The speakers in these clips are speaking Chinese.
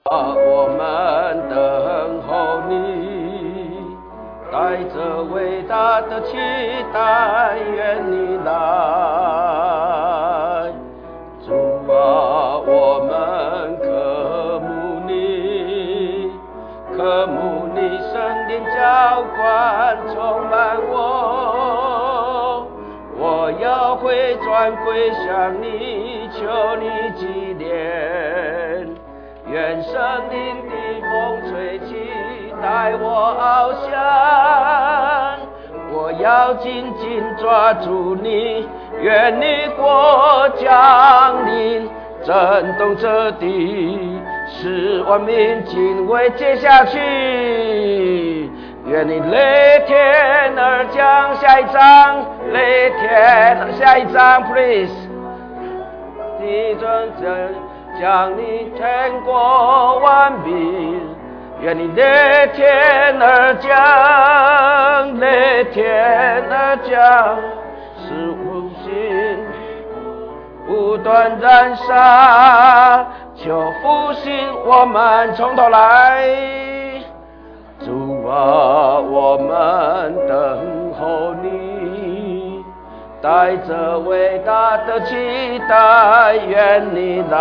我们等候你，带着伟大的期待，愿你来。主啊，我们渴慕你，渴慕你圣灵浇灌充满我。我要回转归向你，求你纪念。愿圣灵的风吹起，带我翱翔。我要紧紧抓住你，愿你国降临，震动这地，使万民敬畏。接下去，愿你雷天而降。下一章，雷天，下一章 ，please。地震降临天国万民，愿你雷天而降，雷天而降，使复兴不断燃烧，求复兴我们从头来。主啊，我们等候你，带着伟大的期待，愿你来。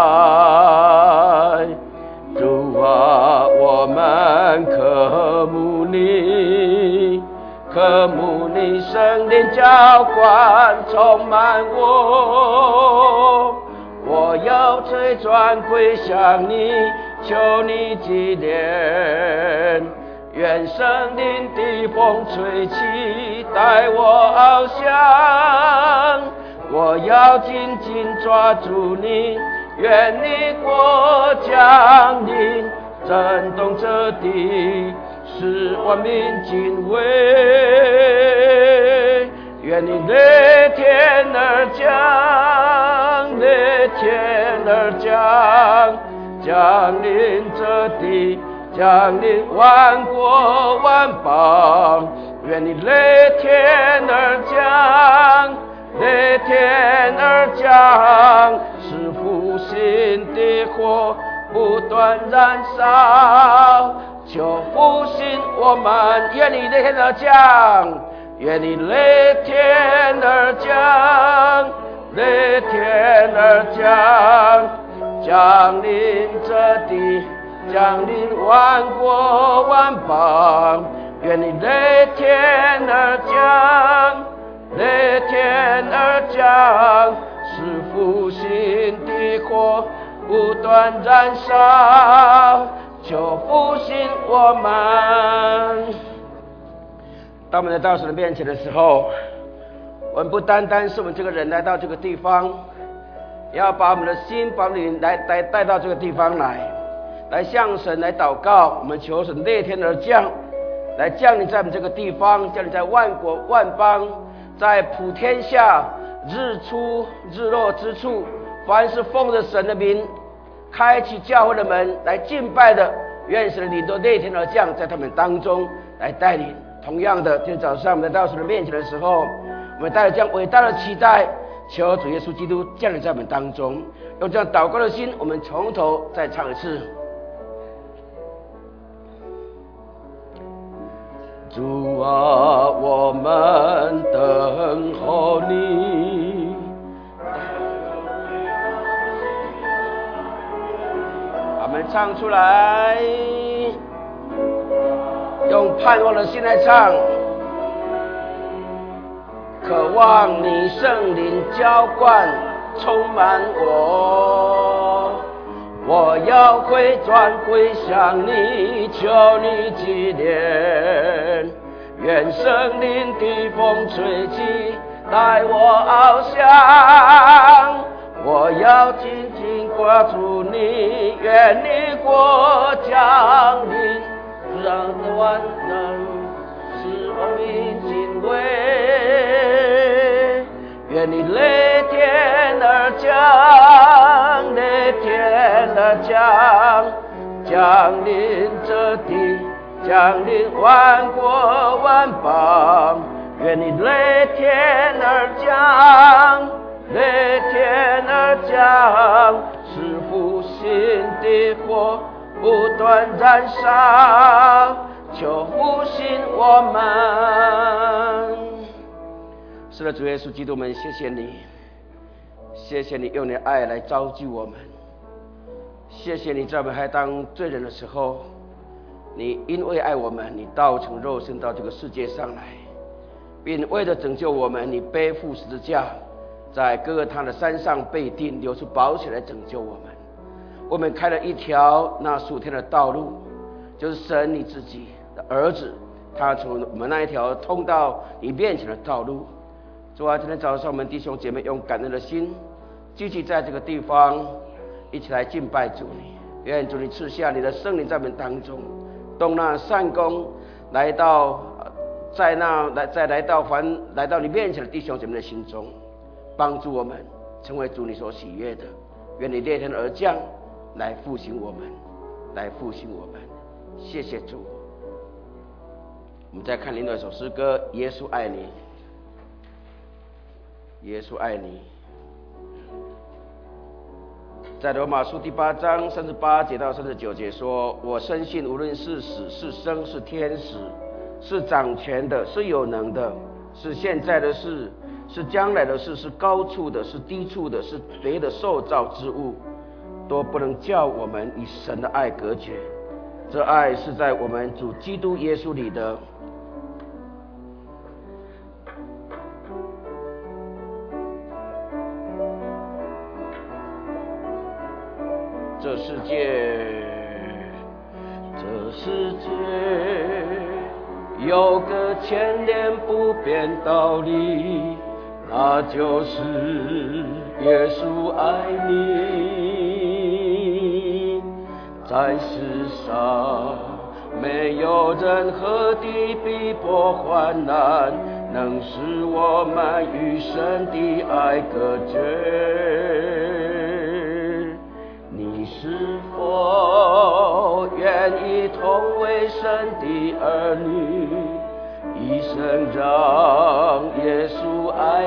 主啊，我们渴慕你，渴慕你圣灵浇灌充满我。我要回转归向你，求你纪念。愿圣灵的风吹起，带我翱翔。我要紧紧抓住你，愿你国降临，震动这地，使万民敬畏。愿你雷天而降，雷天而降，降临这地，降临万国万邦。愿你雷天而降，雷天而降，使复兴的火不断燃烧，求复兴我们。愿你雷天而降，愿你雷天而降，雷天而降，降临这地，降临万国万邦。愿你雷天而降，雷天而降，使复兴的火不断燃烧，求复兴我们。当我们来到神的面前的时候，我们不单单是我们这个人来到这个地方，也要把我们的心，把我们的灵带到这个地方来向神来祷告。我们求神雷天而降，来降临在我们这个地方，降临在万国万邦，在普天下日出日落之处，凡是奉着神的名开启教会的门来敬拜的，愿神的灵都雷天而降，在他们当中来带领。同样的，今天早上我们来到神的面前的时候，我们带着这样伟大的期待，求主耶稣基督降临在我们当中。用这样祷告的心，我们从头再唱一次。主啊，我们等候你，我们唱出来，用盼望的心来唱。渴望你圣灵浇灌充满我，我要回转归向你，求你纪念。愿圣灵的风吹起，带我翱翔。我要紧紧挂住你，愿你国降临，让万能使万民敬畏。愿你雷天而降，雷天而降，降临这地，降临万国万邦。愿你雷天而降，雷天而降，使复兴心的火不断燃烧，求复兴我们。是的，主耶稣基督们，谢谢你，谢谢你用你的爱来召集我们，谢谢你在我们还当罪人的时候，你因为爱我们，你道成肉身到这个世界上来，并为了拯救我们，你背负十字架，在哥哥他的山上被钉，流出宝血来拯救我们。我们开了一条那属天的道路，就是神你自己的儿子，他从我们那一条通到你面前的道路。主啊，今天早上我们弟兄姐妹用感恩的心，积极在这个地方一起来敬拜主你。愿主你赐下你的圣灵在我们当中，动那善功，来到来到你面前的弟兄姐妹的心中，帮助我们成为主你所喜悦的。愿你裂天而降，来复兴我们，来复兴我们。谢谢主。我们再看另外一首诗歌，耶稣爱你。耶稣爱你。在罗马书第8章38节到39节说，我深信无论是死是生，是天使，是掌权的，是有能的，是现在的事，是将来的事，是高处的，是低处的，是别的受造之物，都不能叫我们与神的爱隔绝。这爱是在我们主基督耶稣里的。这世界有个千年不变道理，那就是耶稣爱你。在世上没有任何的逼迫患难能使我们与神的爱隔绝。你是否愿意同为神的儿女，一生让耶稣爱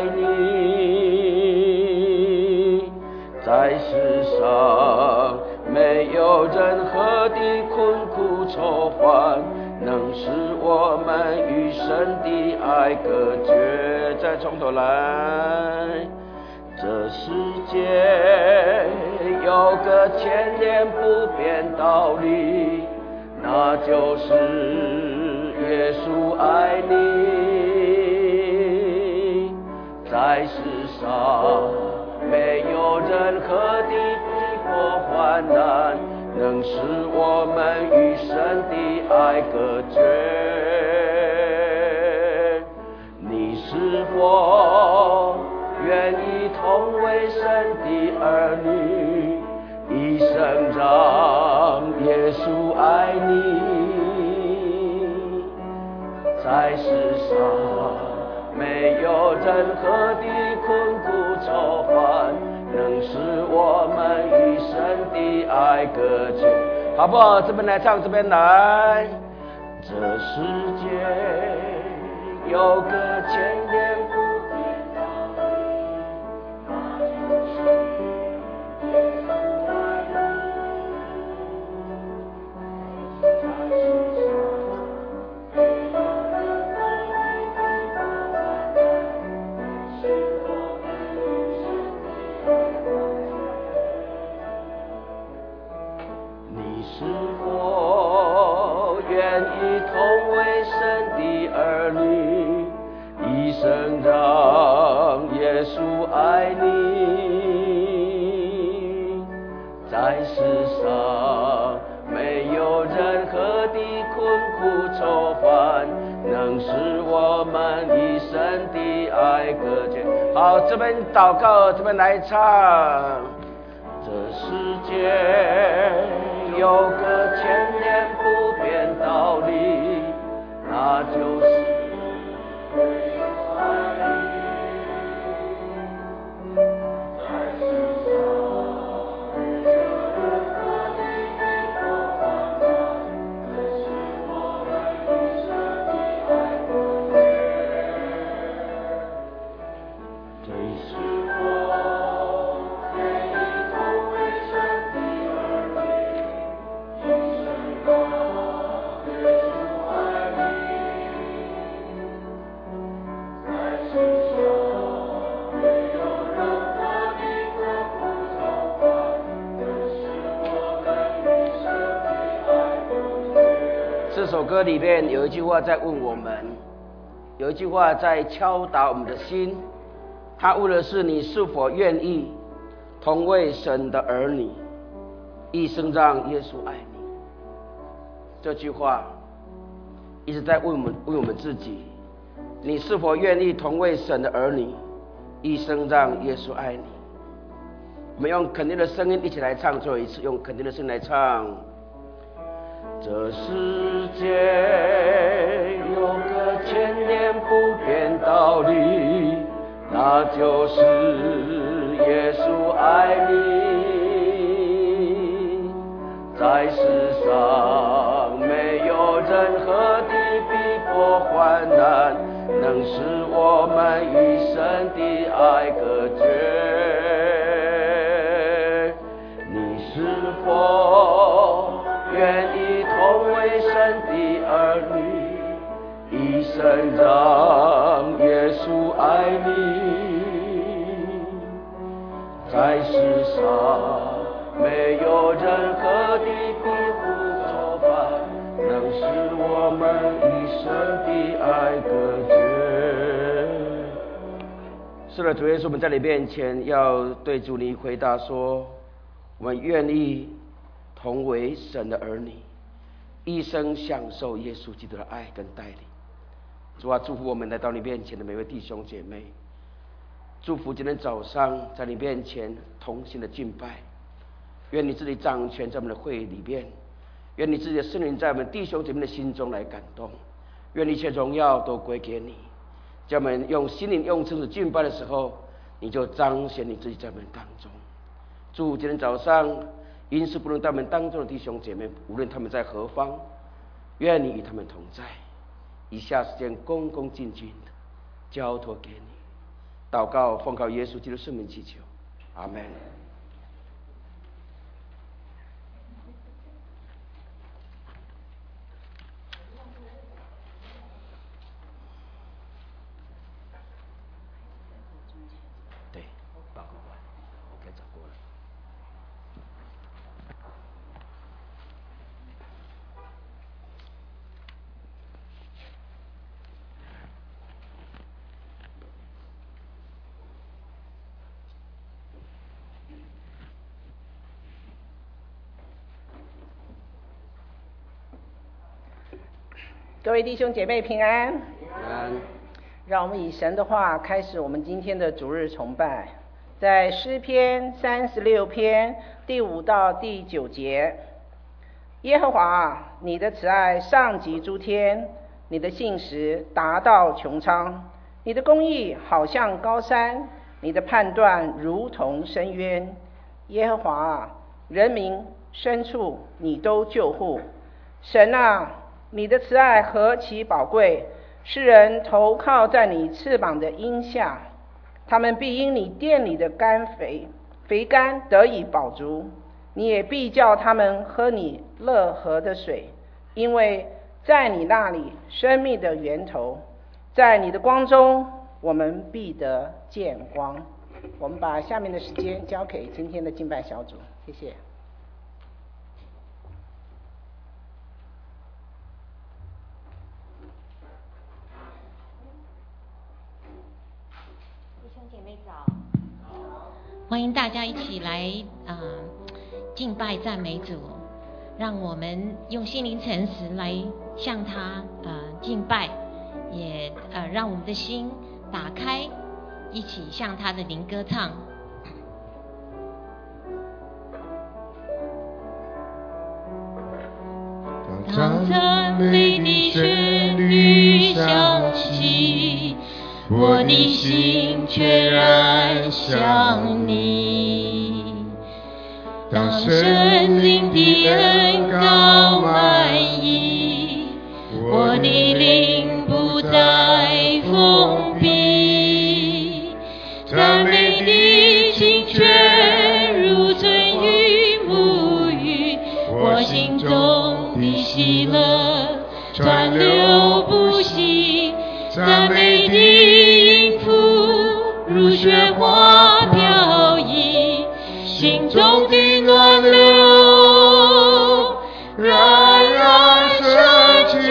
你？在世上没有任何的困苦愁烦能使我们与神的爱隔绝。再从头来。这世界有个千年不变道理，那就是耶稣爱你。在世上没有任何的逼迫患难能使我们与神的爱隔绝。你是否愿意同为神的儿女，一生让耶稣爱你？在世上没有任何的困苦愁烦能使我们与神的爱隔绝。好不好？这边来唱，这边来。这世界有个千年不好，这边祷告，这边来唱。这世界有个千年不变道理，那就是首歌里面有一句话在问我们，有一句话在敲打我们的心，他问的是你是否愿意同为神的儿女，一生让耶稣爱你。这句话一直在问我们自己，你是否愿意同为神的儿女，一生让耶稣爱你。我们用肯定的声音一起来唱，最后一次用肯定的声音来唱。这世界有个千年不变道理，那就是耶稣爱你。在世上没有任何的逼迫患难能使我们与神的爱隔绝。你是否愿意同为神的儿女，一生让耶稣爱你。在世上没有任何的庇护作伴能使我们与神的爱隔绝。是的，主耶稣，我们在你面前要对主你回答说，我们愿意同为神的儿女，一生享受耶稣基督的爱跟带领。主啊，祝福我们来到你面前的每位弟兄姐妹，祝福今天早上在你面前同心的敬拜。愿你自己掌权在我们的会里面，愿你自己的圣灵在我们弟兄姐妹的心中来感动，愿一切荣耀都归给你。叫我们用心灵用真实敬拜的时候，你就彰显你自己在我们当中。祝今天早上因事不能在我们当中的弟兄姐妹，无论他们在何方，愿你与他们同在。以下时间恭恭敬敬的交托给你，祷告奉靠耶稣基督圣名祈求，阿们。对，报告完，我该找过了。 各位弟兄姐妹平安。 平安。 让我们以神的话开始我们今天的主日崇拜。在诗篇36篇第5到第9节，耶和华，你的慈爱上及诸天，你的信实达到穹苍，你的公义好像高山，你的判断如同深渊。耶和华，人民牲畜你都救护。神啊，你的慈爱何其宝贵，世人投靠在你翅膀的荫下，他们必因你殿里的肥甘得以饱足，你也必叫他们喝你乐河的水，因为在你那里生命的源头，在你的光中我们必得见光。我们把下面的时间交给今天的敬拜小组，谢谢。 欢迎大家一起来敬拜赞美主，让我们用心灵诚实来向他敬拜，也让我们的心打开，一起向他的灵歌唱。当赞美的旋律响起，我的心全然向你。当圣灵的恩膏满溢，我的灵不再封闭。赞美的清泉如春雨沐浴，我心中的喜乐川流不息。赞美的音符如雪花飘逸，心中的暖流冉冉升起。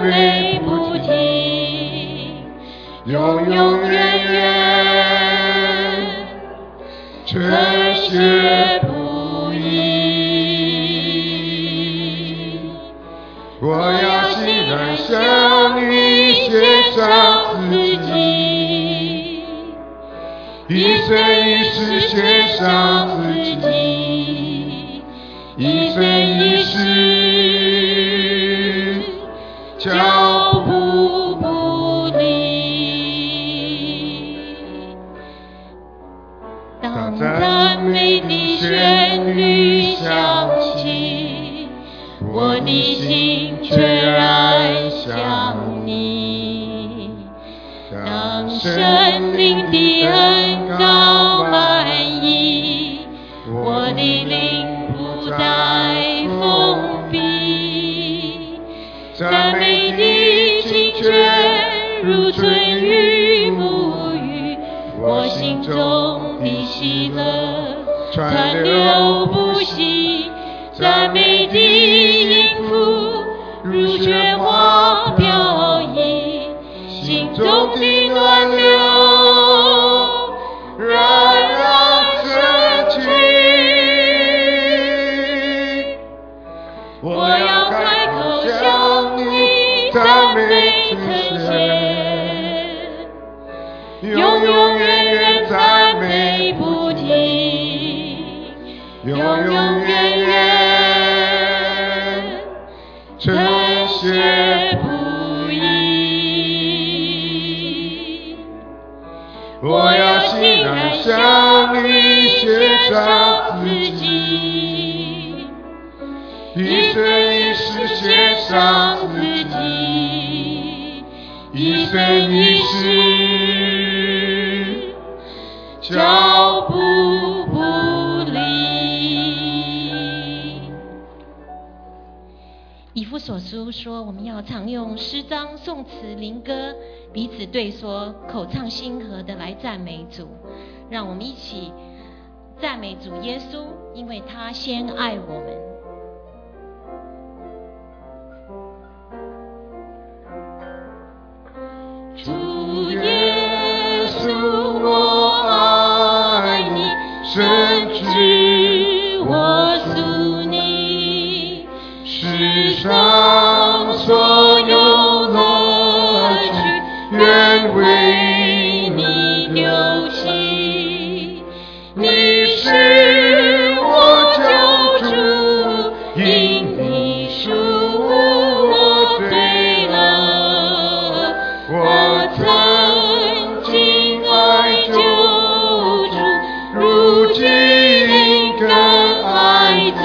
美不停，永永远远，称谢不已。我要欣然向你献上自己，一生一世献上自己，一生一世脚步不离。当赞美的旋律响起，我的心全然向你。当生命的恩膏满溢，我的灵不再封闭。赞美的清泉如春雨沐浴，我心中的喜乐川流不息。赞美的音符如雪花飘逸，心中的暖流冉冉升起。我要开口向你赞美称谢，永永远远赞美不停，永永远远称谢不已。我要欣然向你献上自己，一生一世献上自己，一生一世脚步不离。 以弗所书说，我们要常用诗章、颂词、灵歌彼此对说，口唱心和的来赞美主。让我们一起赞美主耶稣，因为他先爱我们。 主耶稣，我爱你，深知我属你，世上所有乐趣愿为你丢弃。你是我救主，因你赎我罪了。我曾经爱救主，如今更爱主。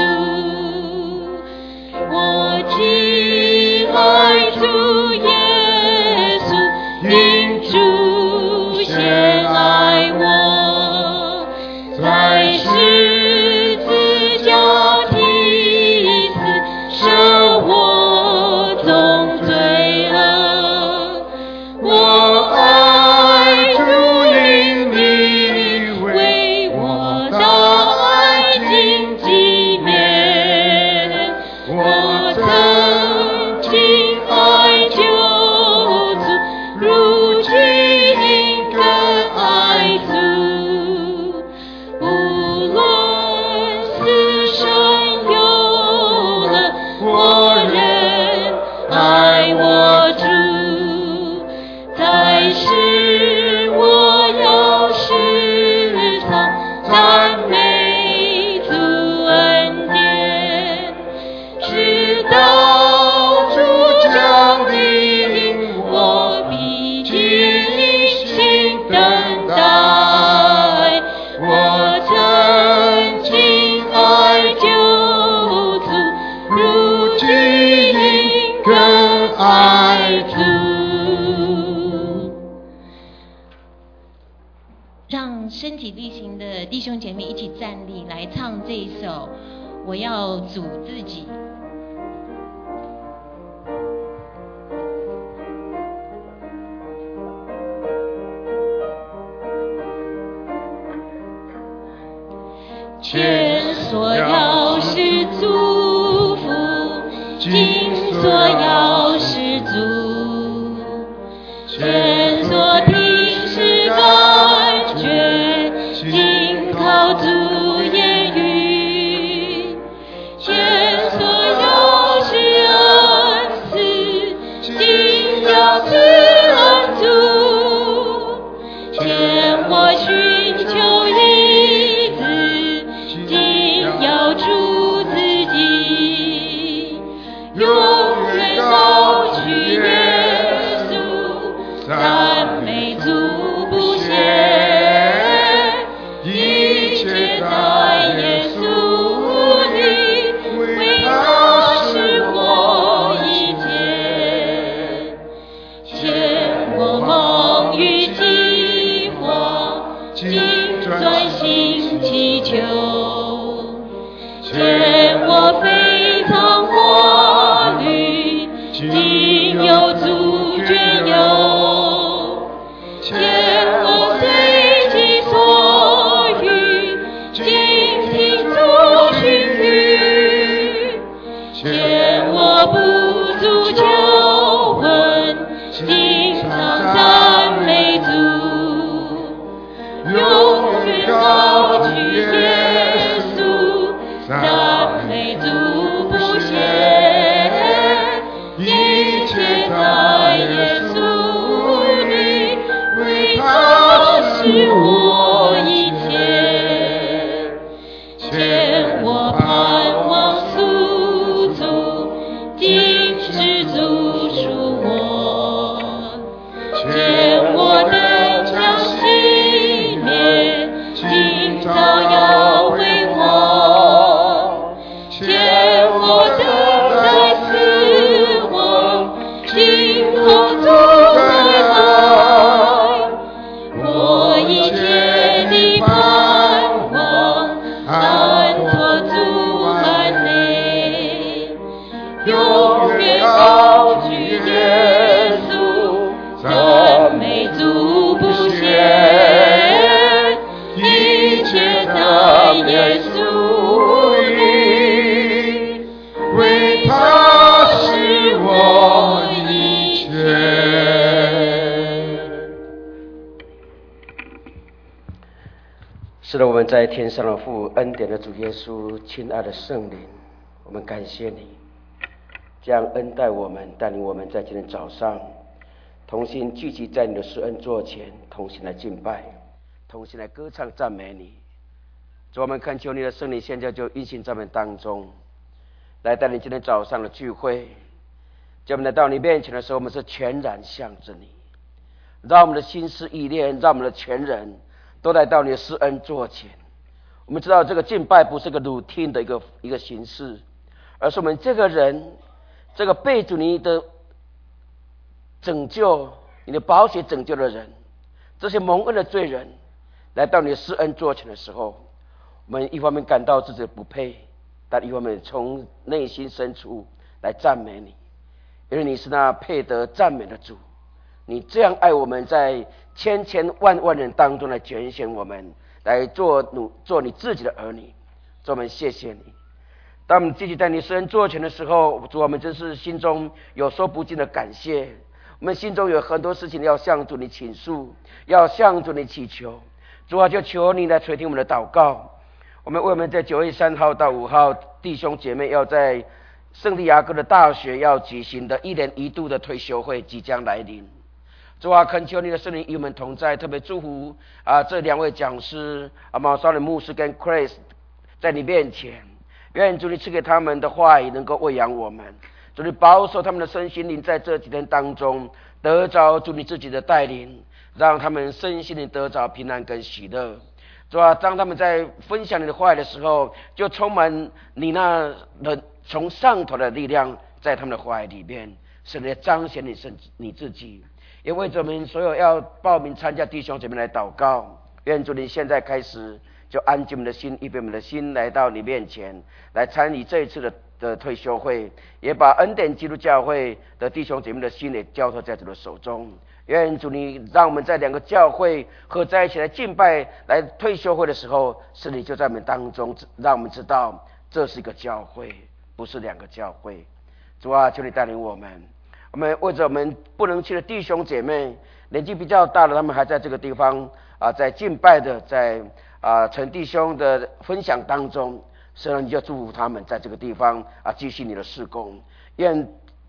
我既爱主耶稣，因主先爱我，在十字架替死，赦我总罪恶。我爱主，因你为我的爱情纪念。我曾经爱救主，如今更爱主。无论死生有了，我仍爱我主。在世我要时常赞美主恩典，直到主降临，我必尽心等待。我曾经爱救主，如今更爱主。 让身体力行的弟兄姐妹一起站立，来唱这一首《我要主自己》。 前所要是祝福，今所要是祝今要赐恩主，见我寻求医治，今要主自己，永远高举耶稣，赞美主不歇，一切在耶稣里，为他是我一切，见我梦与计划，尽专心祈求，见我非常火律，今有主眷有，见我随己所欲，尽听主训语，见我不足求问，经常赞美主，永远高举耶稣，赞美主不歇，一切在耶稣里，为他是我一切，见我盼望宿主，今世主属我，见我灯将熄灭，今早要辉煌，见我灯在死亡，今后主再来，我一切的盼望，安托主安内，永远高举耶稣，赞美主不歇，一切在耶稣里，为他是我一切。 是的，我们在天上的父，恩典的主耶稣，亲爱的圣灵，我们感谢你，将恩待我们，带领我们在今天早上同心聚集在你的施恩座前，同心来敬拜，同心来歌唱赞美你。主，我们恳求你的圣灵现在就运行在我们当中，来带领今天早上的聚会。在我们来到你面前的时候，我们是全然向着你，让我们的心思意念，让我们的全人都来到你的施恩座前。我们知道这个敬拜不是个 routine 的一个形式，而是我们这个人，这个被主你的拯救、你的宝血拯救的人，这些蒙恩的罪人，来到你的施恩座前的时候，我们一方面感到自己不配，但一方面从内心深处来赞美你，因为你是那配得赞美的主。你这样爱我们，在千千万万人当中来拣选我们，来做你自己的儿女。主，我们谢谢你。当我们继续在你施恩座前的时候，主，我们真是心中有说不尽的感谢。我们心中有很多事情要向主你倾诉，要向主你祈求。主啊，就求你来垂听我们的祷告。我们为我们在9月3号到5号弟兄姐妹要在圣地亚哥的大学要举行的1年1度的退休会即将来临。主啊，恳求你的圣灵与我们同在，特别祝福这2位讲师马绍伦牧师跟 Chris 在你面前，愿主你赐给他们的话语能够喂养我们，主你保守他们的身心灵，在这几天当中得着主你自己的带领，让他们身心灵得着平安跟喜乐。主啊，当他们在分享你的话语的时候，就充满你那从上头的力量在他们的话语里面，使得彰显你自己。也为着我们所有要报名参加弟兄姐妹来祷告，愿主你现在开始就安静我们的心，预备我们的心来到你面前，来参与这一次的退休会，也把恩典基督教会的弟兄姐妹的心也交托在主的手中。愿主你让我们在2个教会合在一起来敬拜，来退休会的时候，是你就在我们当中，让我们知道这是一个教会，不是2个教会。主啊，求你带领我们。我们为着我们不能去的弟兄姐妹，年纪比较大的，他们还在这个地方在敬拜的，在陈弟兄的分享当中，神你就祝福他们在这个地方继续你的事工。愿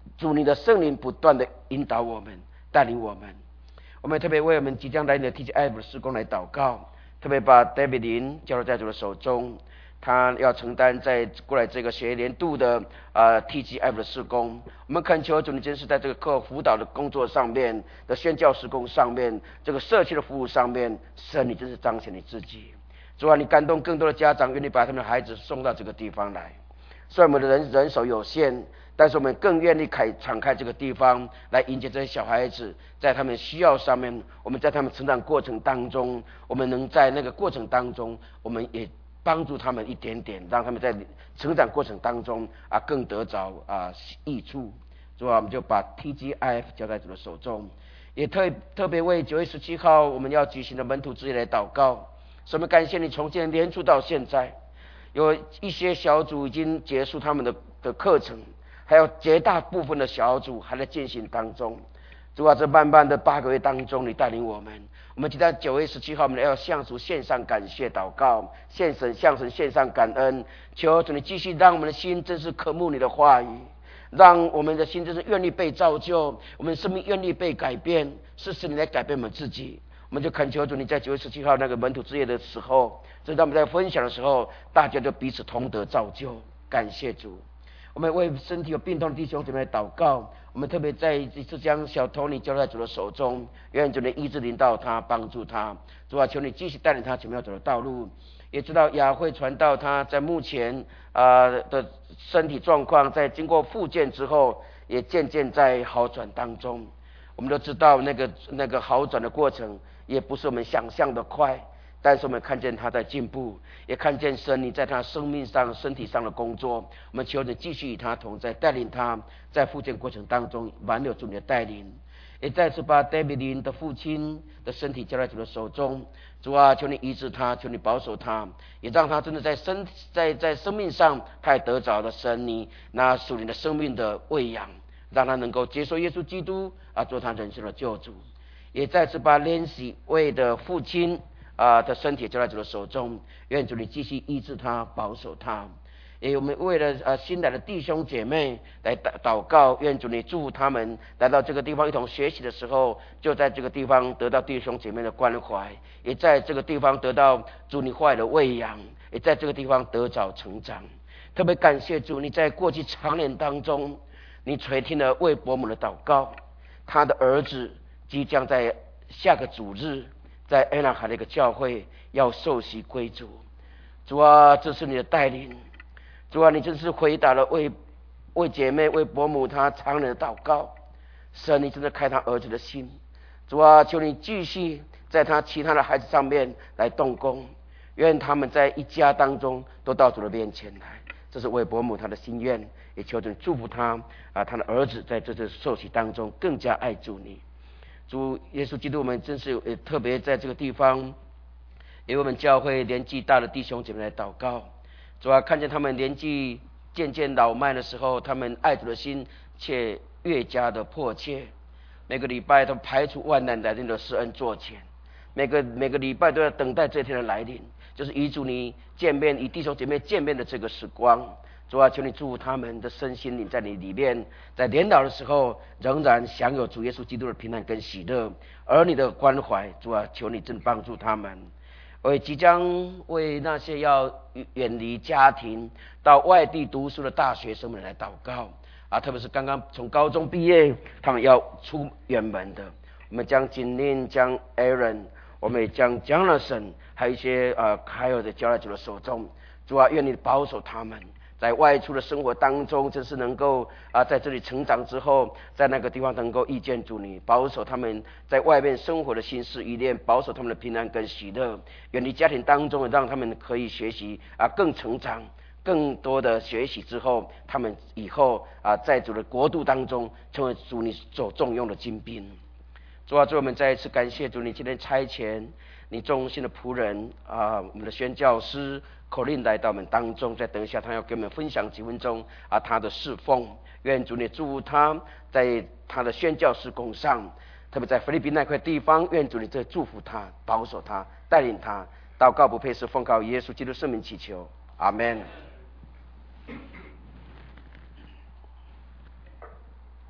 主你的圣灵不断的引导我们，带领我们。我们特别为我们即将来临的 TGIF 的事工来祷告，特别把 David 林交在主的手中，他要承担在过来这个学年度的TGIF 的事工。我们恳求主你真是在这个课辅导的工作上面的宣教事工上面，这个社区的服务上面，神你真是彰显你自己。主啊，你感动更多的家长愿意把他们的孩子送到这个地方来。虽然我们的人手有限，但是我们更愿意敞开这个地方来迎接这些小孩子，在他们需要上面，我们在他们成长过程当中，我们能在那个过程当中，我们也帮助他们一点点，让他们在成长过程当中更得着益处。主啊，我们就把 TGIF 交在主的手中，也特别为9月17号我们要举行的门徒之夜来祷告。所以我们感谢你，从今年年初到现在，有一些小组已经结束他们的课程，还有绝大部分的小组还在进行当中。主啊，这漫漫的8个月当中，你带领我们。我们记得9月17号，我们要向主献上感谢祷告，向神献上感恩，求主你继续让我们的心真是渴慕你的话语，让我们的心真是愿意被造就，我们生命愿意被改变，是使你来改变我们自己。我们就恳求主你在9月17号那个门徒之夜的时候，正当我们在分享的时候，大家就彼此同得造就。感谢主。我们为身体有病痛的弟兄姐妹祷告，我们特别在这次将小托尼交在主的手中，愿主的医治领导他，帮助他。主啊，求你继续带领他前面要走的道路。也知道雅慧传道他在目前的身体状况，在经过复健之后，也渐渐在好转当中。我们都知道那个好转的过程也不是我们想象的快，但是我们看见他在进步，也看见神你在他生命上身体上的工作。我们求你继续与他同在，带领他在复健过程当中挽留主你的带领。也再次把 David 林的父亲的身体交在主的手中。主啊，求你医治他，求你保守他，也让他真的在生命上他也得着了神你那属灵的生命的喂养，让他能够接受耶稣基督做他人生的救主。也再次把怜惜为的父亲的身体交在主的手中，愿主你继续医治他，保守他。也我们为了新来的弟兄姐妹来祷告，愿主你祝福他们来到这个地方一同学习的时候，就在这个地方得到弟兄姐妹的关怀，也在这个地方得到主你话语的喂养，也在这个地方得着成长。特别感谢主，你在过去长年当中，你垂听了魏伯母的祷告，他的儿子即将在下个主日在安纳海的一个教会要受洗归主。主啊，这是你的带领。主啊，你真是回答了为姐妹为伯母她常年的祷告。神，你真的开他儿子的心。主啊，求你继续在他其他的孩子上面来动工，愿他们在一家当中都到主的面前来。这是为伯母他的心愿，也求主祝福他他的儿子在这次受洗当中更加爱主你。主耶稣基督，我们真是也特别在这个地方，也为我们教会年纪大的弟兄姐妹来祷告。主啊，看见他们年纪渐渐老迈的时候，他们爱主的心却越加的迫切。每个礼拜都排除万难来临的施恩座前，每个礼拜都要等待这天的来临，就是与主你见面，与弟兄姐妹见面的这个时光。主啊，求你祝福他们的身心灵在你里面，在年老的时候仍然享有主耶稣基督的平安跟喜乐，儿女的关怀。主啊，求你真帮助他们。即将为那些要远离家庭到外地读书的大学生们来祷告特别是刚刚从高中毕业，他们要出远门的，我们将锦令、将 Aaron， 我们也将 Jonathan， 还有一些凯尔的交在主的手中。主啊，愿你保守他们在外出的生活当中，真是能够在这里成长之后，在那个地方能够遇见主你，保守他们在外面生活的心思意念，保守他们的平安跟喜乐。远离家庭当中，让他们可以学习更成长，更多的学习之后，他们以后在主的国度当中成为主你所重用的精兵。主啊，我们再一次感谢主你今天差遣你忠心的仆人我们的宣教师口令来到我们当中，再等一下他要跟我们分享几分钟他的侍奉。愿主你祝福他在他的宣教事工上，特别在腓立比那块地方，愿主你这祝福他，保守他，带领他。祷告不配是奉靠耶稣基督圣名祈求，阿们。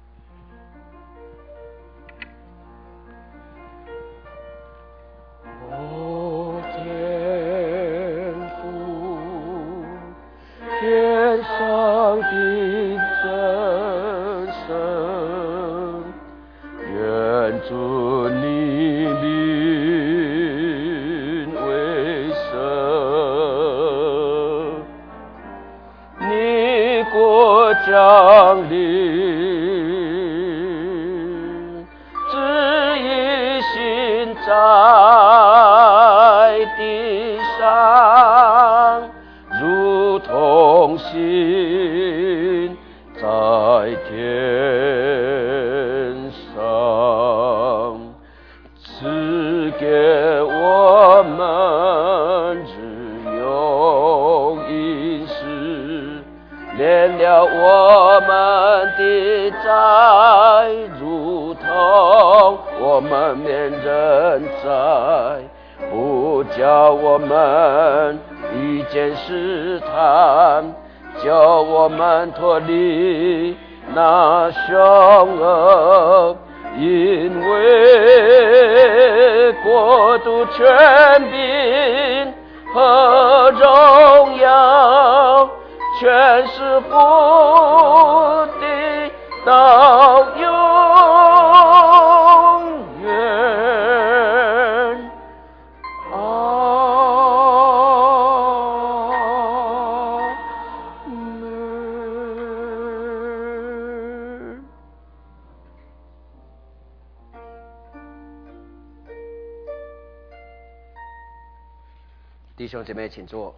地上，如同心在天上，赐给我们日用饮食，免了我们的债，如同我们免人债，不叫我们遇见试探，叫我们脱离那凶恶，因为国度、权柄和荣耀，全是父的到永远。阿门。弟兄姐妹，请坐。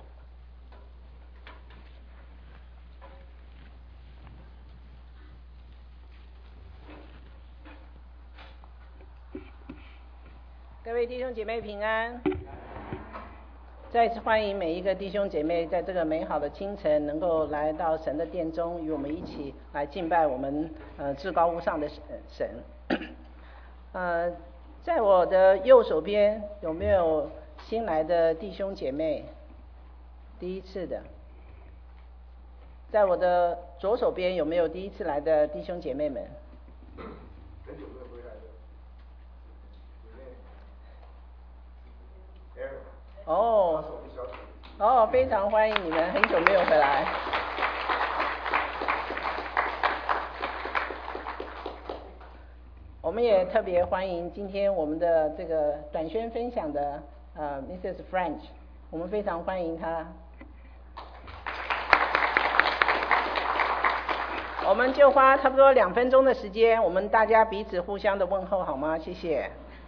各位弟兄姐妹平安，再次欢迎每一个弟兄姐妹在这个美好的清晨能够来到神的殿中，与我们一起来敬拜我们至高无上的神。在我的右手边有没有新来的弟兄姐妹？第一次的。在我的左手边有没有第一次来的弟兄姐妹们？ 很久没有回来了。 哦，非常欢迎你们，很久没有回来。我们也特别欢迎今天我们的这个短宣分享的Mrs. French， 我们非常欢迎她。我们就花差不多2分钟的时间，我们大家彼此互相的问候好吗？谢谢。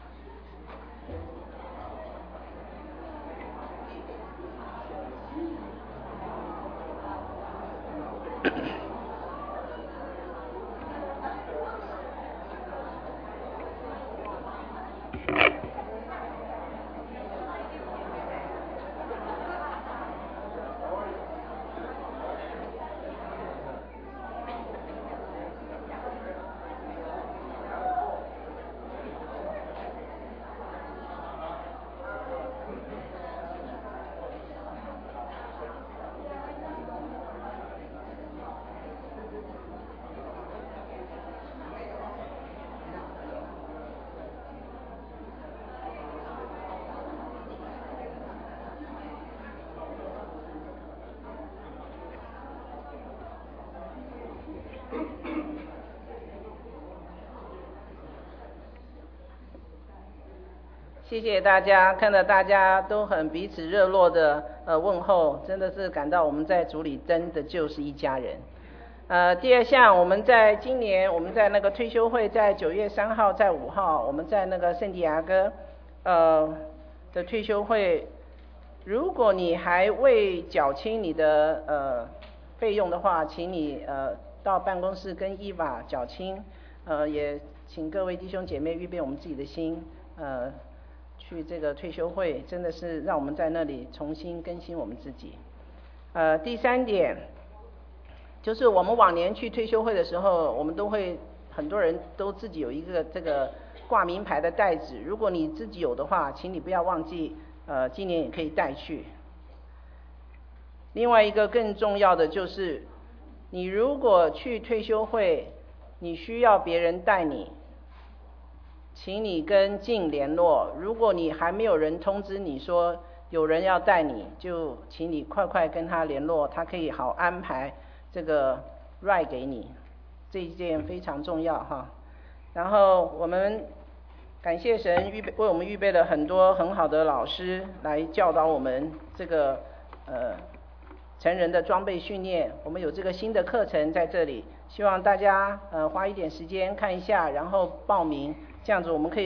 谢谢大家，看到大家都很彼此热络的问候，真的是感到我们在主里真的就是一家人。第二项，我们在今年我们在那个退休会，在9月3号，在5号，我们在那个圣地亚哥的退休会，如果你还未缴清你的费用的话，请你到办公室跟伊娃缴清，也请各位弟兄姐妹预备我们自己的心，去这个退休会，真的是让我们在那里重新更新我们自己。第3点，就是我们往年去退休会的时候，我们都会很多人都自己有一个这个挂名牌的袋子，如果你自己有的话，请你不要忘记，今年也可以带去。另外一个更重要的就是，你如果去退休会，你需要别人带你，请你跟静联络，如果你还没有人通知你说有人要带你，就请你快快跟他联络，他可以好安排这个 ride 给你，这一件非常重要哈。然后我们感谢神为我们预备了很多很好的老师来教导我们这个成人的装备训练，我们有这个新的课程在这里，希望大家花一点时间看一下，然后报名，这样子我们可以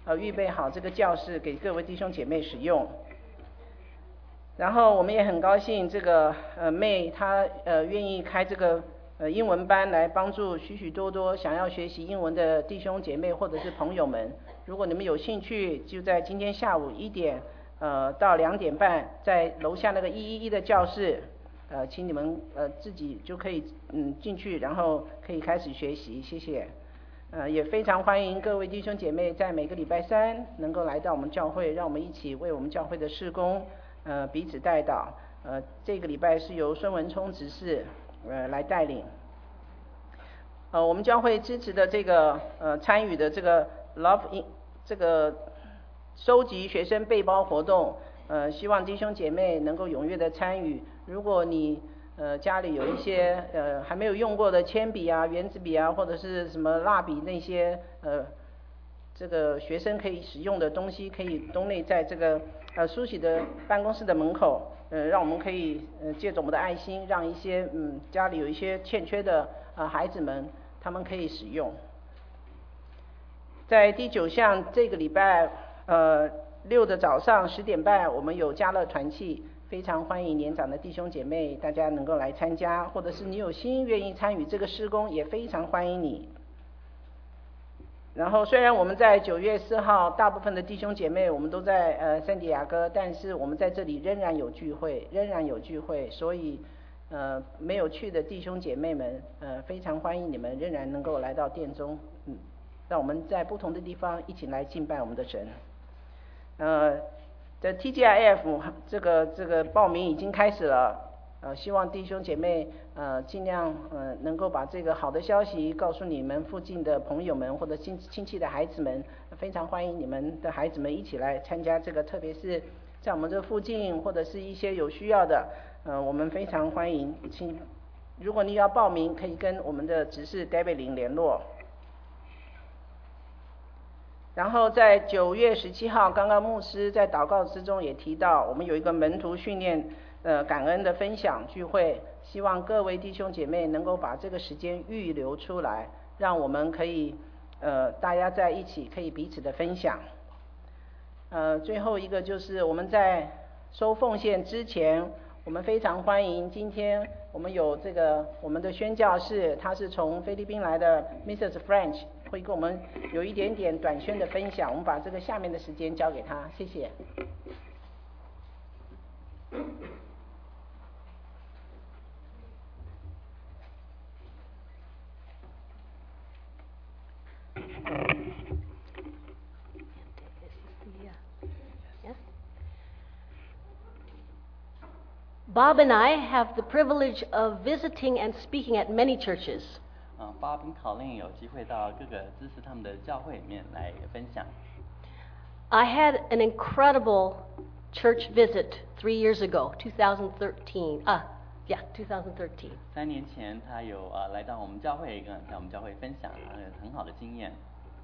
预备好这个教室给各位弟兄姐妹使用。然后我们也很高兴，这个妹她愿意开这个英文班来帮助许许多多想要学习英文的弟兄姐妹或者是朋友们。如果你们有兴趣，就在今天下午1点到2点半，在楼下那个111的教室，请你们自己就可以进去，然后可以开始学习。谢谢。也非常欢迎各位弟兄姐妹在每个礼拜3能够来到我们教会，让我们一起为我们教会的事工彼此代祷。这个礼拜是由孙文聪执事来带领。我们教会支持的这个参与的这个 Love in 这个收集学生背包活动，希望弟兄姐妹能够踊跃的参与。如果你家里有一些还没有用过的铅笔啊、圆珠笔啊，或者是什么蜡笔那些这个学生可以使用的东西，可以donate在这个书喜的办公室的门口，让我们可以借着我们的爱心，让一些家里有一些欠缺的孩子们，他们可以使用。在第9项，这个礼拜6的早上10点半，我们有家乐团契，非常欢迎年长的弟兄姐妹大家能够来参加，或者是你有心愿意参与这个事工，也非常欢迎你。然后虽然我们在9月4号大部分的弟兄姐妹我们都在圣地亚哥，但是我们在这里仍然有聚会，所以没有去的弟兄姐妹们非常欢迎你们仍然能够来到殿中，让我们在不同的地方一起来敬拜我们的神。的 TGIF 这个报名已经开始了，希望弟兄姐妹尽量能够把这个好的消息告诉你们附近的朋友们或者亲戚的孩子们，非常欢迎你们的孩子们一起来参加这个，特别是在我们这附近或者是一些有需要的，我们非常欢迎。如果你要报名，可以跟我们的执事 David 林联络。然后在9月17号，刚刚牧师在祷告之中也提到，我们有一个门徒训练感恩的分享聚会，希望各位弟兄姐妹能够把这个时间预留出来，让我们可以大家在一起可以彼此的分享。最后一个就是我们在收奉献之前，我们非常欢迎今天我们有这个我们的宣教士，他是从菲律宾来的 Mrs. French， 会跟我们有一点点短宣的分享，我们把这个下面的时间交给他，谢谢。 Bob and I have the privilege of visiting and speaking at many churches. Bob 跟考令有机会到各个支持他们的教会里面来分享。 I had an incredible church visit 3 years ago, 2013. 2013. 3年前，他有来到我们教会，在我们教会分享很好的经验。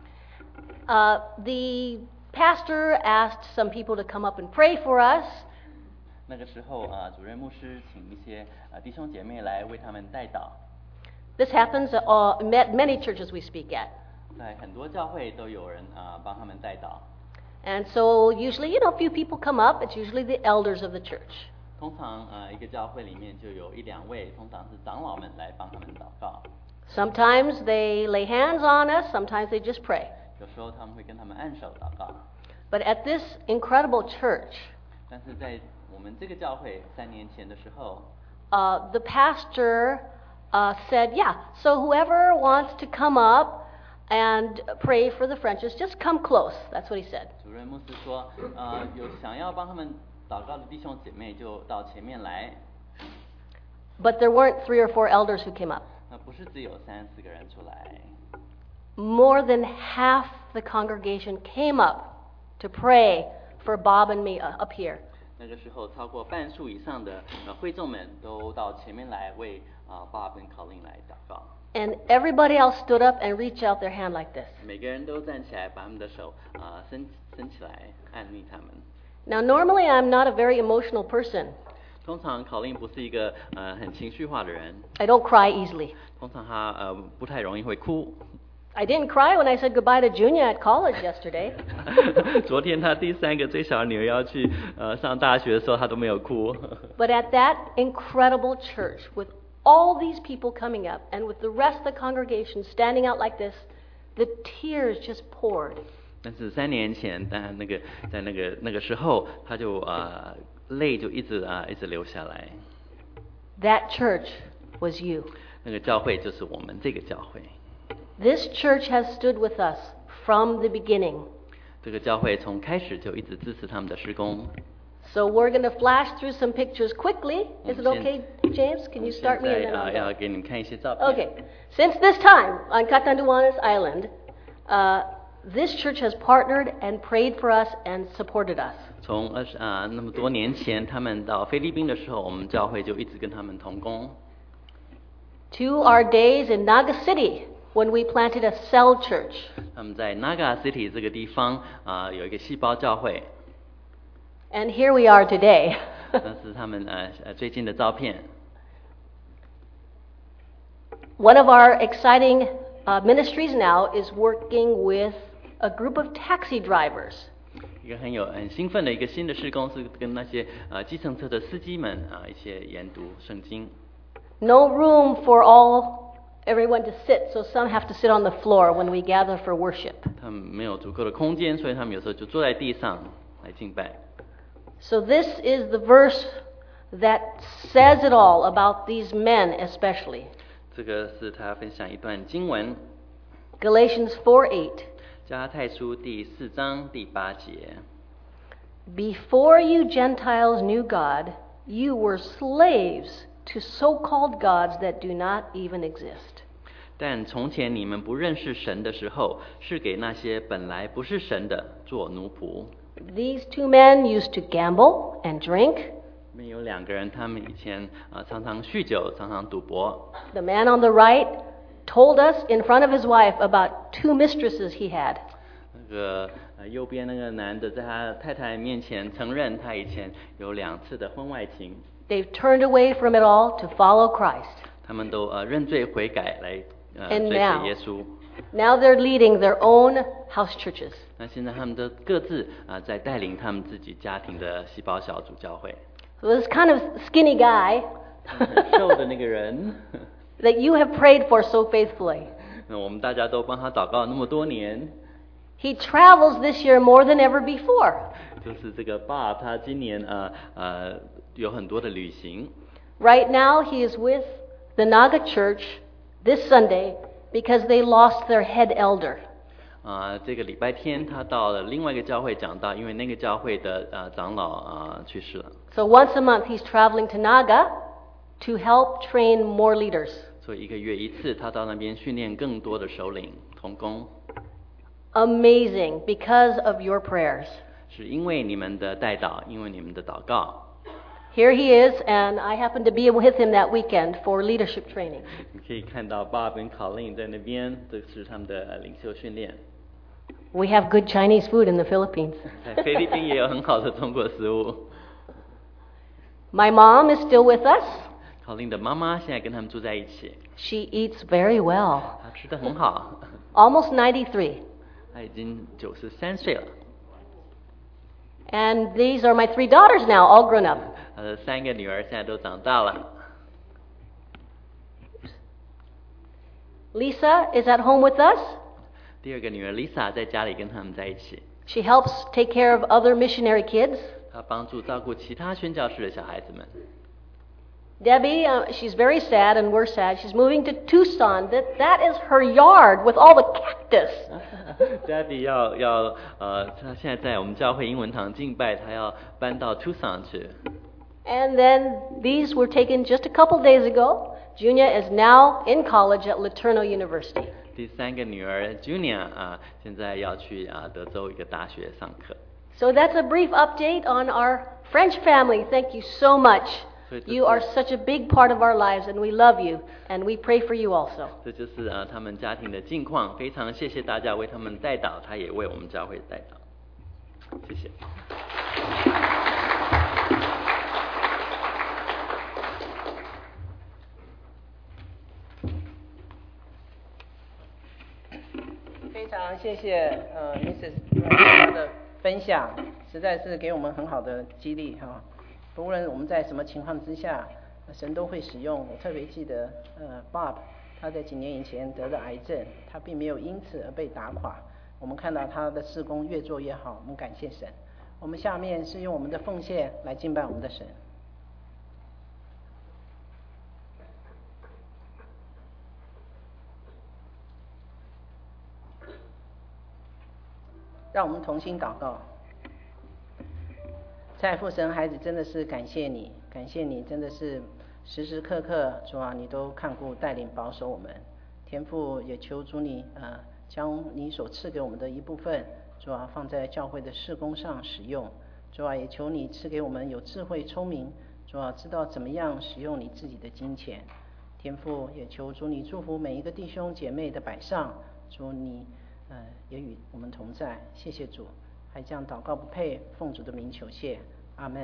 The pastor asked some people to come up and pray for us. 那个时候主任牧师请一些弟兄姐妹来为他们代祷。 This happens at many churches we speak at. 在很多教会都有人帮他们代祷。 And so usually, a few people come up. It's usually the elders of the church. 通常一个教会里面就有1-2位，通常是长老们来帮他们祷告。 Sometimes they lay hands on us. Sometimes they just pray. 有时候他们会跟他们按手祷告。 But at this incredible church, 但是在我们这个教会3年前的时候 the pastor said, yeah, so whoever wants to come up and pray for the Frenches, just come close. That's what he said. 主任牧师说，有想要帮他们祷告的弟兄姐妹就到前面来。 But there weren't 3 or 4 elders who came up. 那不是只有3-4个人出来。 More than half the congregation came up to pray for Bob and me up here. 那个时候，超过半数以上的会众们都到前面来为Bob跟Colleen来祷告。 And everybody else stood up and reached out their hand like this. 每个人都站起来，把他们的手伸起来，按捺他们。 Now, normally I'm not a very emotional person. 通常Colleen不是一个很情绪化的人。 I don't cry easily. 通常他不太容易会哭。 I didn't cry when I said goodbye to Junia at college yesterday. 昨天他第3个最小的女儿要去上大学的时候，他都没有哭。 But at that incredible church, with all these people coming up, and with the rest of the congregation standing out like this, the tears just poured. 但是3年前，在那个时候，他就泪就一直流下来。 That church was you. 那个教会就是我们这个教会。 This church has stood with us from the beginning. 这个教会从开始就一直支持他们的施工。 So we're going to flash through some pictures quickly. Is it okay, James? Can you start me and then I'll 要 go? 给你们看一些照片。 Okay. Since this time on Catanduanes Island, this church has partnered and prayed for us and supported us. 从那么多年前，他们到菲律宾的时候，我们教会就一直跟他们同工。 To our days in Naga City, when we planted a cell church. 他们在 Naga City 这个地方有一个细胞教会。 And here we are today. 那是他们最近的照片。 One of our exciting ministries now is working with a group of taxi drivers. 一个很兴奋的一个新的事工是跟那些计程车的司机们一起研读圣经。 No room for everyone to sit, so some have to sit on the floor when we gather for worship. 他们没有足够的空间，所以他们有时候就坐在地上来敬拜。 So this is the verse that says it all about these men especially. 这个是他分享一段经文。 Galatians 4:8. 加拉太书第4章第8节。 Before you Gentiles knew God, you were slaves to so-called gods that do not even exist. 但从前你们不认识神的时候，是给那些本来不是神的做奴仆。 These two men used to gamble and drink. 有2个人，他们以前常常酗酒，常常赌博。 The man on the right told us in front of his wife about 2 mistresses he had. 那个右边那个男的在他太太面前承认他以前有2次的婚外情。 They've turned away from it all to follow Christ. 他们都认罪悔改来追随耶稣。 Now they're leading their own house churches. 那现在他们都各自在带领他们自己家庭的细胞小组教会。 So this kind of skinny guy 很瘦的那个人 that you have prayed for so faithfully. 那我们大家都帮他祷告那么多年。 He travels this year more than ever before. 就是这个爸，他今年有很多的旅行。 Right now he is with the Naga Church this Sunday because they lost their head elder. 这个礼拜天他到了另外一个教会讲道，因为那个教会的长老去世了。 So once a month he's traveling to Naga to help train more leaders. 所以1个月1次，他到那边训练更多的首领同工。 Amazing because of your prayers. 是因为你们的代祷，因为你们的祷告。 Here he is, and I happened to be with him that weekend for leadership training. 你可以看到爸跟考令在那边，这是他们的领袖训练。 We have good Chinese food in the Philippines. 在菲律宾也有很好的中国食物。 My mom is still with us. 考令的妈妈现在跟他们住在一起。 She eats very well. 她吃得很好。 Almost 93. 她已经93岁了。 And these are my 3 daughters now, all grown up. 她的3个女儿现在都长大了。 Lisa is at home with us. 第2个女儿 Lisa 在家里跟他们在一起。 She helps take care of other missionary kids. 她帮助照顾其他宣教士的小孩子们。 Debbie, she's very sad and we're sad. She's moving to Tucson. That is her yard with all the cactus. Debbie 她现在在我们教会英文堂敬拜，她要搬到 Tucson 去。 And then these were taken just a couple days ago. Junia is now in college at LeTourneau University. 第3个女儿 Junia 现在要去德州一个大学上课。 So that's a brief update on our French family. Thank you so much. You are such a big part of our lives, and we love you, and we pray for you also. 这就是他们家庭的近况，非常谢谢大家为他们代祷，他也为我们教会代祷，谢谢。 常谢谢Mrs. 她的分享，实在是给我们很好的激励哈。不论我们在什么情况之下，神都会使用。我特别记得Bob 他在几年以前得了癌症，他并没有因此而被打垮。我们看到他的事工越做越好，我们感谢神。我们下面是用我们的奉献来敬拜我们的神。让我们同心祷告。在父神孩子真的是感谢你，感谢你真的是时时刻刻主啊，你都看顾带领保守我们。天父也求主你将你所赐给我们的一部分主啊放在教会的事工上使用。主啊也求你赐给我们有智慧聪明，主啊知道怎么样使用你自己的金钱。天父也求主你祝福每一个弟兄姐妹的摆上，主你也与我们同在，谢谢主。还这样祷告不配，奉主的名求谢，阿们。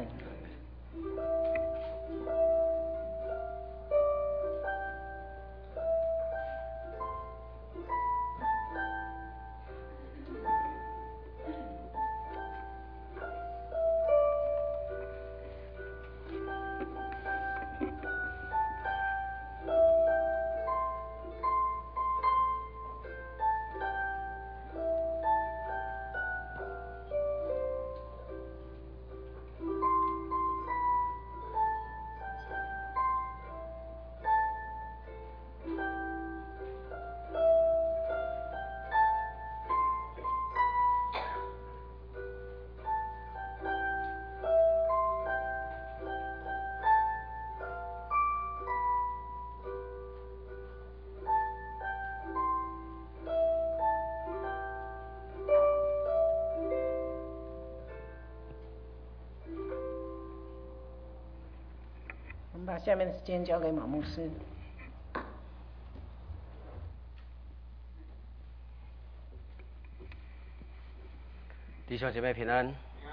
我们把下面的时间交给马牧师。 弟兄姐妹平安。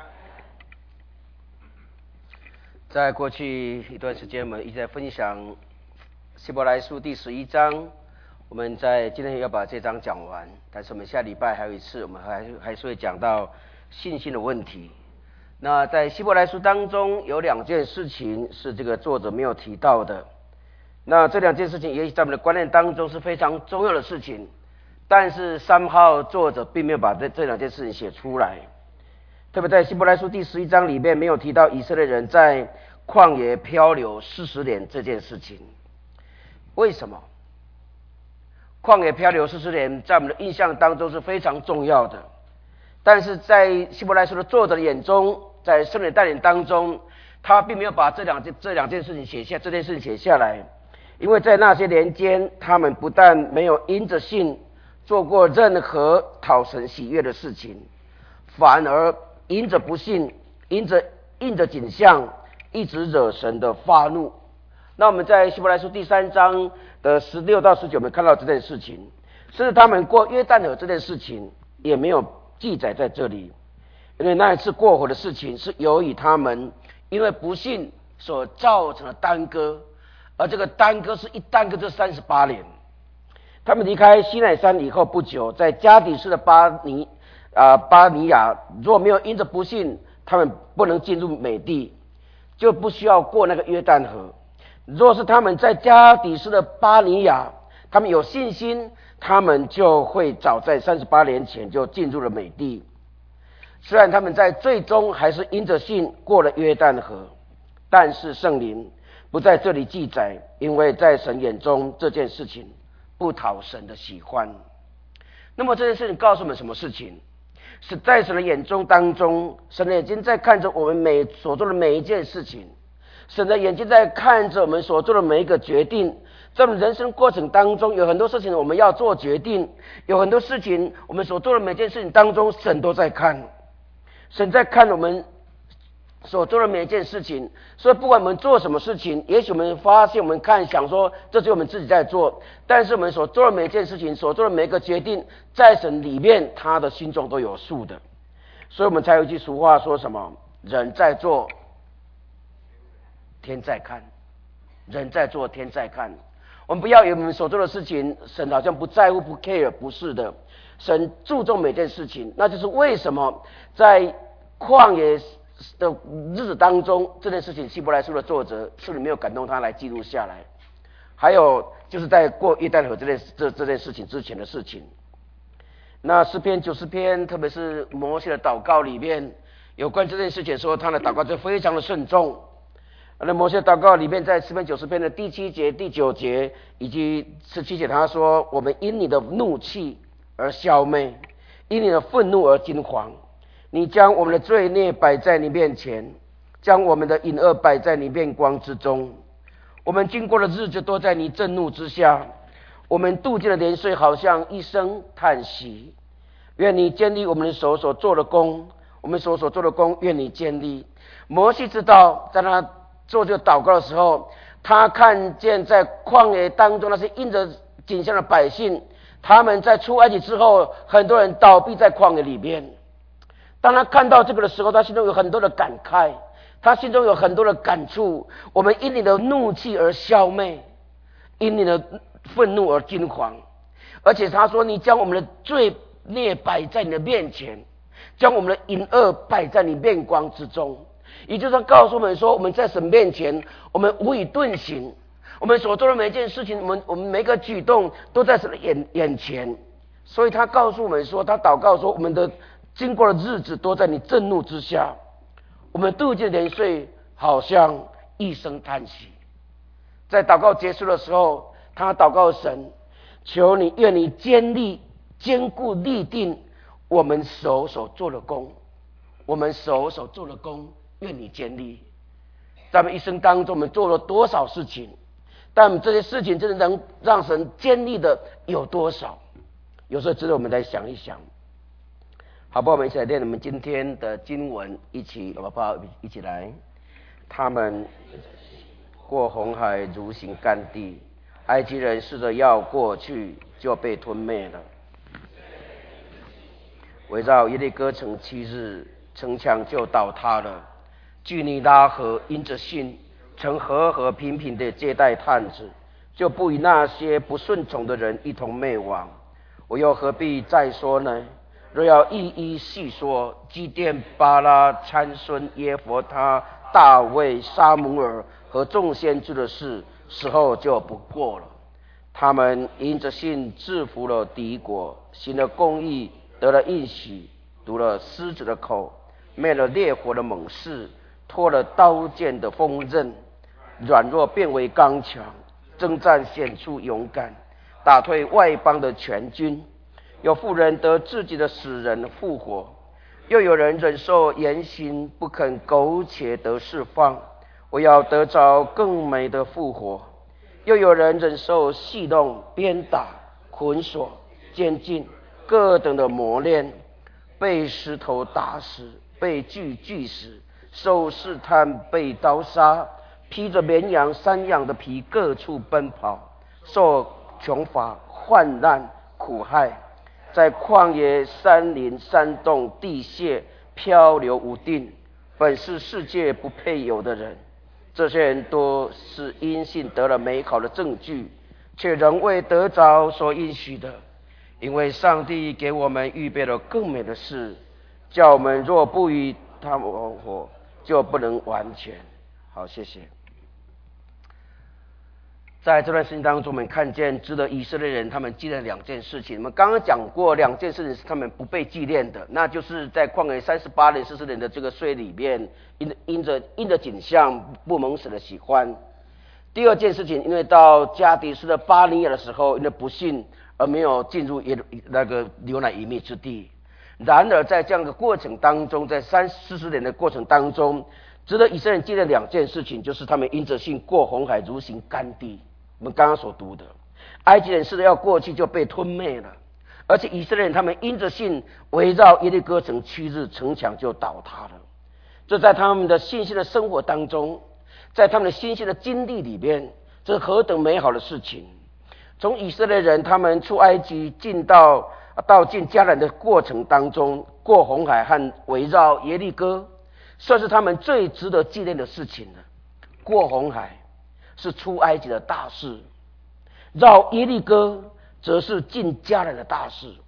在过去一段时间，我们一直在分享希伯来书第11章。我们在今天要把这章讲完，但是我们下礼拜还有一次，我们还是会讲到信心的问题。那在希伯来书当中有2件事情是这个作者没有提到的，那这2件事情也许在我们的观念当中是非常重要的事情，但是somehow作者并没有把这2件事情写出来。特别在希伯来书第11章里面没有提到以色列人在旷野漂流40年这件事情。为什么？旷野漂流40年在我们的印象当中是非常重要的，但是在希伯来书的作者的眼中，在圣灵带领当中，他并没有把这两件事情这件事情写下来，因为在那些年间，他们不但没有因着信做过任何讨神喜悦的事情，反而因着不信，因着景象，一直惹神的发怒。那我们在希伯来书第3章的16到19，我们看到这件事情，甚至他们过约旦河这件事情也没有记载在这里，因为那一次过河的事情是由于他们因为不信所造成的耽搁，而这个耽搁是一耽搁就38年。他们离开西乃山以后不久，在加底斯的巴尼亚，若没有因着不信，他们不能进入美地，就不需要过那个约旦河。若是他们在加底斯的巴尼亚，他们有信心，他们就会早在38年前就进入了美地。虽然他们在最终还是因着信过了约旦河，但是圣灵不在这里记载，因为在神眼中这件事情不讨神的喜欢。那么这件事情告诉我们什么事情？是在神的眼中当中，神的眼睛在看着我们所做的每一件事情，神的眼睛在看着我们所做的每一个决定。在我们人生过程当中，有很多事情我们要做决定，有很多事情我们所做的每件事情当中，神都在看，神在看我们所做的每一件事情。所以不管我们做什么事情，也许我们发现我们想说这是我们自己在做，但是我们所做的每一件事情，所做的每一个决定，在神里面他的心中都有数的。所以我们才有一句俗话说什么，人在做天在看，人在做天在看。我们不要以为我们所做的事情神好像不在乎不 care， 不是的。 神注重每件事情，那就是为什么在旷野的日子当中，这件事情希伯来书的作者书里没有感动他来记录下来。还有就是在过约旦河这件事情之前的事情。那诗篇90篇，特别是摩西的祷告里面，有关这件事情说他的祷告就非常的慎重。那摩西的祷告里面，在诗篇90篇的第7节、第9节以及17节，他说：“我们因你的怒气而消灭，因你的愤怒而惊惶。你将我们的罪孽摆在你面前，将我们的隐恶摆在你面光之中。我们经过的日子都在你震怒之下，我们度尽的年岁好像一声叹息。愿你建立我们的手所做的工，我们所做的工，愿你建立。”摩西知道，在他做这个祷告的时候，他看见在旷野当中那些因着景象的百姓，他们在出埃及之后，很多人倒闭在旷野里面。当他看到这个的时候，他心中有很多的感慨，他心中有很多的感触。我们因你的怒气而消灭，因你的愤怒而惊惶。而且他说，你将我们的罪孽摆在你的面前，将我们的隐恶摆在你面光之中。也就是告诉我们说，我们在神面前，我们无以遁形，我们所做的每一件事情，我们每个举动都在神的眼前。所以他告诉我们说，他祷告说，我们的经过的日子都在你震怒之下，我们度尽年岁好像一声叹息。在祷告结束的时候，他祷告神，求你愿你坚固立定我们手所做的工，我们手所做的工，愿你坚立。在我们一生当中，我们做了多少事情，但这些事情真的能让神坚立的有多少？有时候值得我们来想一想。好不好？我们一起来念我们今天的经文，好不好？一起来。他们过红海如行干地，埃及人试着要过去，就被吞灭了。围绕耶利哥城7日，城墙就倒塌了。据尼拉河因着信，曾和和平平地接待探子，就不与那些不顺从的人一同灭亡。我又何必再说呢？若要一一细说，基甸、巴拉、参孙、耶弗他、大卫、撒母耳和众先知的事，时候就不过了。他们因着信制服了敌国，行了公义，得了应许，堵了狮子的口，灭了烈火的猛士，脱了刀剑的锋刃，软弱变为刚强，征战显出勇敢，打退外邦的全军。有妇人得自己的死人复活，又有人忍受严刑，不肯苟且得释放。我要得着更美的复活。又有人忍受戏弄、鞭打、捆锁、监禁各等的磨练，被石头打死，被锯死，受试探，被刀杀，披着绵羊、山羊的皮，各处奔跑，受穷乏、患难、苦害，在旷野、山林、山洞、地穴漂流无定，本是世界不配有的人。这些人都是因信得了美好的证据，却仍未得着所应许的，因为上帝给我们预备了更美的事，叫我们若不与他们同活，就不能完全。好，谢谢。在这段时间当中，我们看见值得以色列人他们纪念2件事情。我们刚刚讲过2件事情是他们不被纪念的，那就是在旷野38年40年的这个岁里面，因着景象不蒙神的喜欢。第2件事情，因为到加迪斯的巴尼亚的时候，因为不信而没有进入那个流奶与蜜之地。然而在这样的过程当中，在40年的过程当中，值得以色列人纪念2件事情，就是他们因着信过红海如行干地。我们刚刚所读的，埃及人试着要过去就被吞灭了，而且以色列人他们因着信围绕耶利哥城7日，城墙就倒塌了。这在他们的信心的生活当中，在他们的信心的经历里面，这是何等美好的事情。从以色列人他们出埃及进到进迦南的过程当中，过红海和围绕耶利哥，算是他们最值得纪念的事情了。过红海是出埃及的大事，绕耶利哥则是进迦南的大事。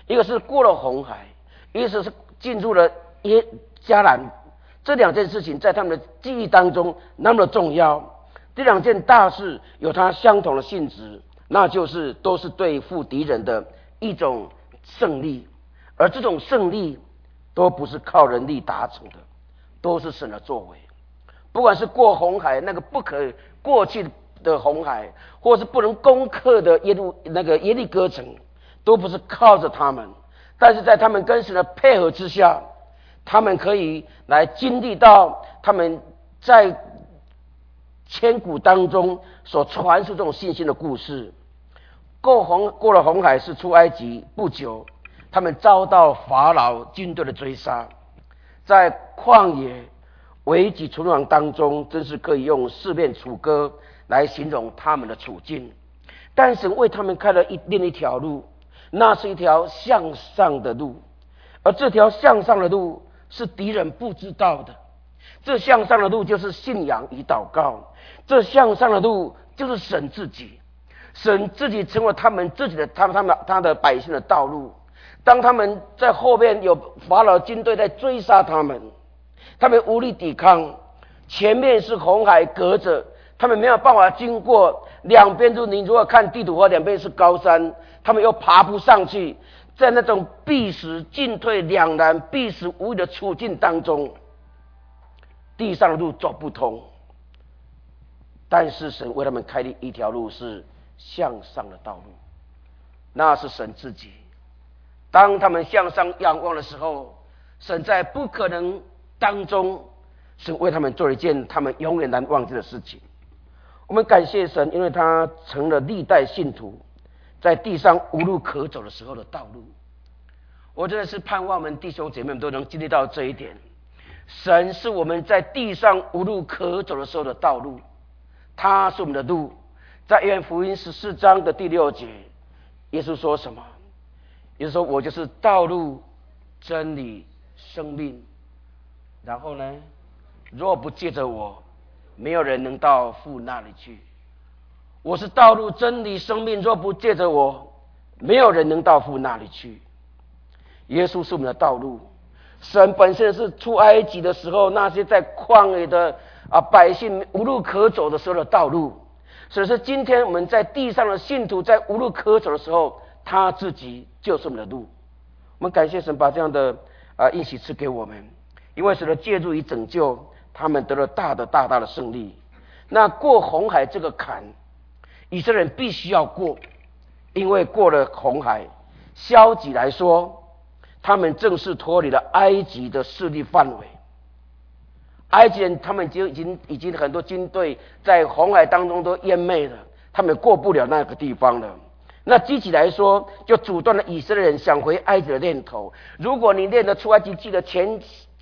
一个是过了红海，一个是进入了迦南。这两件事情在他们的记忆当中那么的重要。这两件大事有它相同的性质，那就是都是对付敌人的一种胜利，而这种胜利都不是靠人力达成的，都是神的作为。不管是过红海那个不可过去的红海，或是不能攻克的耶利哥城，都不是靠着他们，但是在他们跟神的配合之下，他们可以来经历到他们在千古当中所传述这种信心的故事。过了红海是出埃及不久，他们遭到法老军队的追杀，在旷野危急存亡当中，真是可以用四面楚歌来形容他们的处境。但神为他们开了另一条路，那是一条向上的路，而这条向上的路是敌人不知道的。这向上的路就是信仰与祷告，这向上的路就是神自己，神自己成为他们自己的他的百姓的道路。当他们在后面有法老军队在追杀他们，他们无力抵抗，前面是红海隔着，他们没有办法经过，两边你如果看地图的话，两边是高山，他们又爬不上去，在那种必死进退两难、必死无疑的处境当中，地上的路走不通，但是神为他们开了一条路，是向上的道路，那是神自己。当他们向上仰望的时候，神在不可能当中，神为他们做了一件他们永远难忘记的事情。我们感谢神，因为他成了历代信徒在地上无路可走的时候的道路。我真的是盼望我们弟兄姐妹们都能经历到这一点，神是我们在地上无路可走的时候的道路，他是我们的路。在约翰福音14章的第6节，耶稣说什么？耶稣说，我就是道路真理生命，然后呢，若不借着我，没有人能到父那里去。我是道路真理生命，若不借着我，没有人能到父那里去。耶稣是我们的道路。神本身是出埃及的时候，那些在旷野的百姓无路可走的时候的道路，所以是今天我们在地上的信徒在无路可走的时候，他自己就是我们的路。我们感谢神把这样的应许赐给我们，因为神的介入与拯救，他们得了大大的胜利。那过红海这个坎，以色列人必须要过，因为过了红海，消极来说，他们正式脱离了埃及的势力范围。埃及人他们已经很多军队在红海当中都淹没了，他们过不了那个地方了。那积极来说，就阻断了以色列人想回埃及的念头。如果你念得出埃及记的前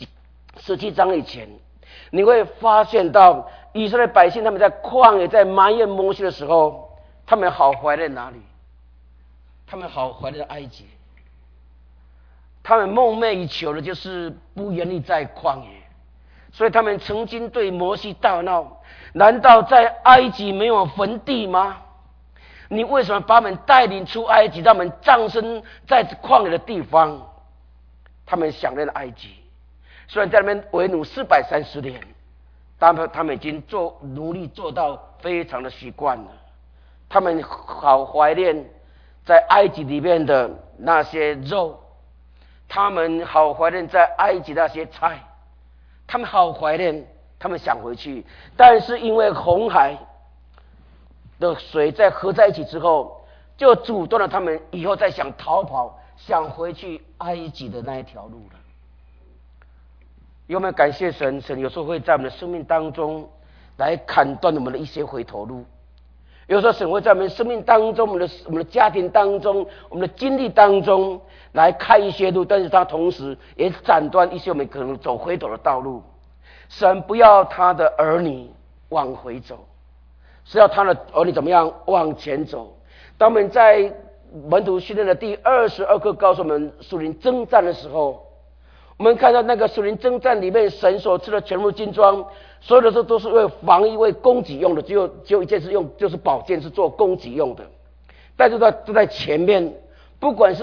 17章以前，你会发现到以色列百姓他们在旷野在埋怨摩西的时候，他们好怀念哪里？他们好怀念埃及。他们梦寐以求的就是不愿意在旷野，所以他们曾经对摩西大闹，难道在埃及没有坟地吗？你为什么把我们带领出埃及，让我们葬身在旷野的地方？他们想念埃及，虽然在那边为奴430年，但他们已经做奴隶做到非常的习惯了。他们好怀念在埃及里面的那些肉，他们好怀念在埃及那些菜，他们好怀念，他们想回去，但是因为红海的水在合在一起之后，就阻断了他们以后再想逃跑、想回去埃及的那一条路了。有没有感谢神？神有时候会在我们的生命当中来砍断我们的一些回头路。有时候神会在我们生命当中、我们的家庭当中、我们的经历当中来开一些路，但是他同时也斩断一些我们可能走回头的道路。神不要他的儿女往回走，是要他的儿女怎么样往前走。当我们在门徒训练的第22课告诉我们属灵征战的时候，我们看到那个属灵征战里面，神所赐的全部军装，所有的都是为防御、为攻击用的，只有一件事用，就是宝剑是做攻击用的。但是都在前面，不管是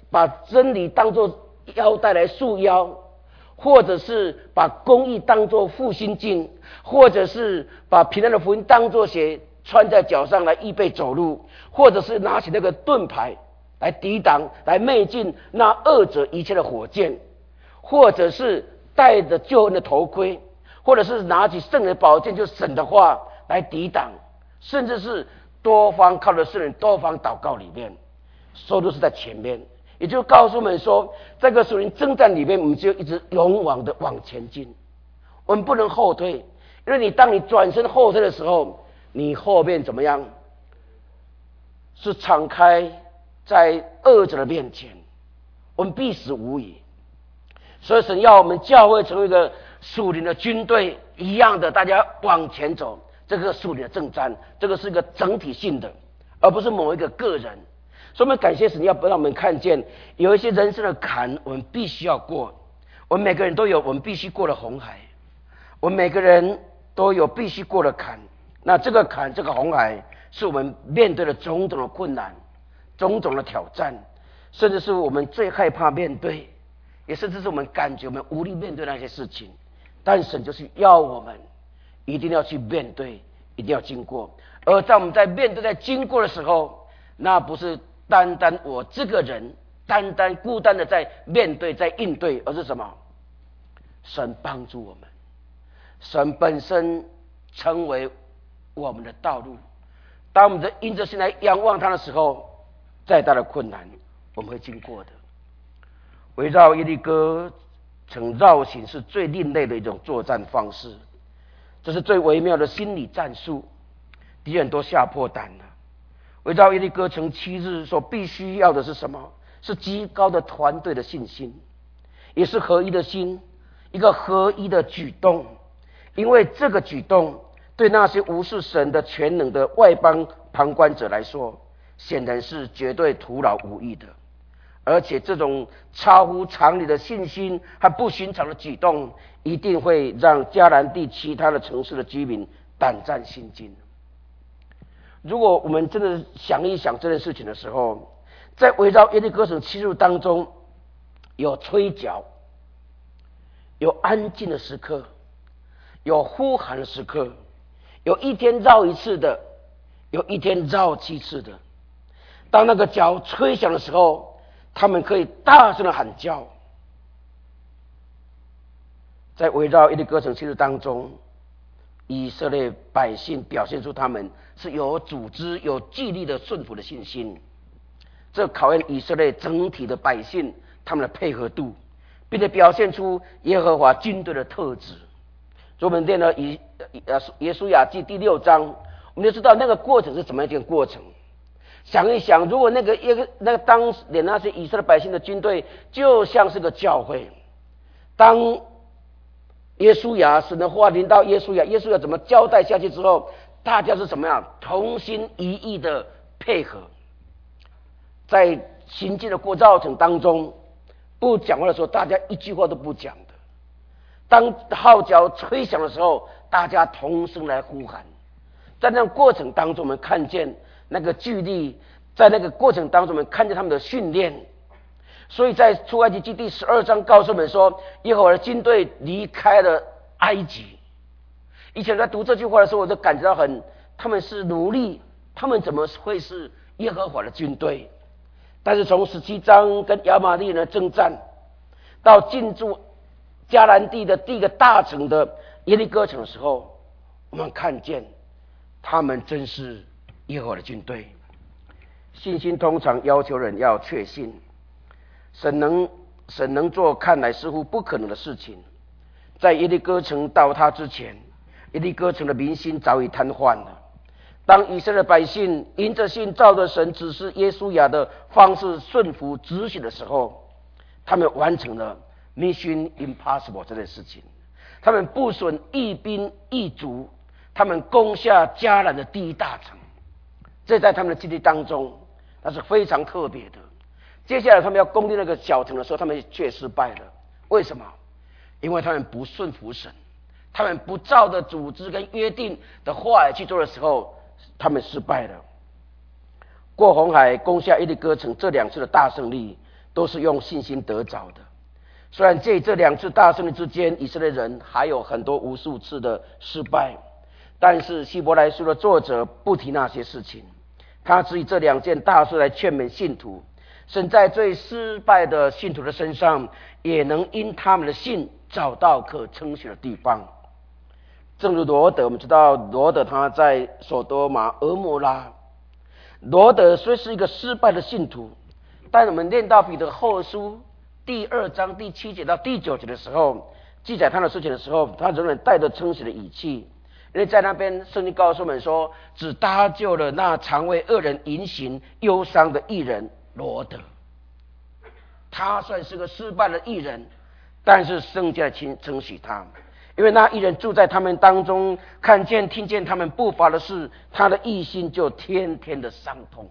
把真理当作腰带来束腰，或者是把公义当作护心镜，或者是把平安的福音当作鞋穿在脚上来预备走路，或者是拿起那个盾牌来抵挡、来灭尽那恶者一切的火箭，或者是戴着救恩的头盔，或者是拿起圣人的宝剑，就神的话来抵挡，甚至是多方靠着圣人多方祷告里面，收入是在前面，也就告诉我们说，这个属灵征战里面，我们就一直勇往的往前进，我们不能后退，因为当你转身后退的时候，你后面怎么样？是敞开在恶者的面前，我们必死无疑。所以神要我们教会成为一个属灵的军队一样的，大家往前走。这个属灵的征战，这个是一个整体性的，而不是某一个个人。所以我们感谢神，要让我们看见有一些人生的坎，我们必须要过。我们每个人都有我们必须过的红海，我们每个人都有必须过的坎。那这个坎，这个红海，是我们面对的种种的困难、种种的挑战，甚至是我们最害怕面对，也甚至是我们感觉我们无力面对那些事情。但神就是要我们一定要去面对，一定要经过。而在我们在面对、在经过的时候，那不是单单我这个人单单孤单的在面对、在应对，而是什么？神帮助我们，神本身成为我们的道路。当我们的因着心来仰望他的时候，再大的困难我们会经过的。围绕耶利哥城绕行是最另类的一种作战方式，这是最微妙的心理战术，敌人都吓破胆了。围绕耶利哥城7日所必须要的是什么？是极高的团队的信心，也是合一的心，一个合一的举动。因为这个举动对那些无视神的全能的外邦旁观者来说，显然是绝对徒劳无益的。而且这种超乎常理的信心和不寻常的举动，一定会让迦南地其他的城市的居民胆战心惊。如果我们真的想一想这件事情的时候，在围绕耶利哥城7日当中，有吹角，有安静的时刻，有呼喊的时刻，有一天绕一次的，有一天绕7次的。当那个角吹响的时候，他们可以大声的喊叫。在围绕耶利哥城7日当中，以色列百姓表现出他们是有组织、有纪律的顺服的信心，这考验以色列整体的百姓他们的配合度，并且表现出耶和华军队的特质。所以我们念了耶书亚记第6章，我们就知道那个过程是怎么样一个过程。想一想，如果那个当年那些以色列百姓的军队就像是个教会，当耶稣亚神的话临到耶稣亚，耶稣亚怎么交代下去之后，大家是怎么样同心一意的配合，在行进的过程当中，不讲话的时候，大家一句话都不讲的。当号角吹响的时候，大家同声来呼喊。在那个过程当中，我们看见那个距离，在那个过程当中，我们看见他们的训练。所以在出埃及记第12章告诉我们说，耶和华的军队离开了埃及。以前在读这句话的时候，我就感觉到他们是奴隶，他们怎么会是耶和华的军队？但是从17章跟亚玛力人的征战，到进驻迦南地的第一个大城的耶利哥城的时候，我们看见他们真是耶和华的军队。信心通常要求人要确信神能做看来似乎不可能的事情。在耶利哥城倒塌之前，耶利哥城的民心早已瘫痪了。当以色列百姓因着信照着神指示耶稣亚的方式顺服执行的时候，他们完成了 Mission Impossible 这件事情。他们不损一兵一卒，他们攻下迦南的第一大城。这在他们的经历当中，那是非常特别的。接下来他们要攻击那个小城的时候，他们却失败了。为什么？因为他们不顺服神，他们不照着组织跟约定的话来去做的时候，他们失败了。过红海、攻下耶利哥城这2次的大胜利， 都是用信心得着的。虽然这2次大胜利之间，以色列人还有很多无数次的失败，但是希伯来书的作者不提那些事情，他只以这2件大事来劝勉信徒，神在最失败的信徒的身上，也能因他们的信找到可称许的地方。正如罗德，我们知道罗德他在所多玛、俄摩拉，罗德虽是一个失败的信徒，但我们念到彼得后书第2章第7节到第9节的时候，记载他的事情的时候，他仍然带着称许的语气，因为在那边圣经告诉我们说，只搭救了那常为恶人淫行忧伤的义人罗德。他算是个失败的义人，但是圣经来称许他，因为那义人住在他们当中，看见听见他们不法的事，他的义心就天天的伤痛。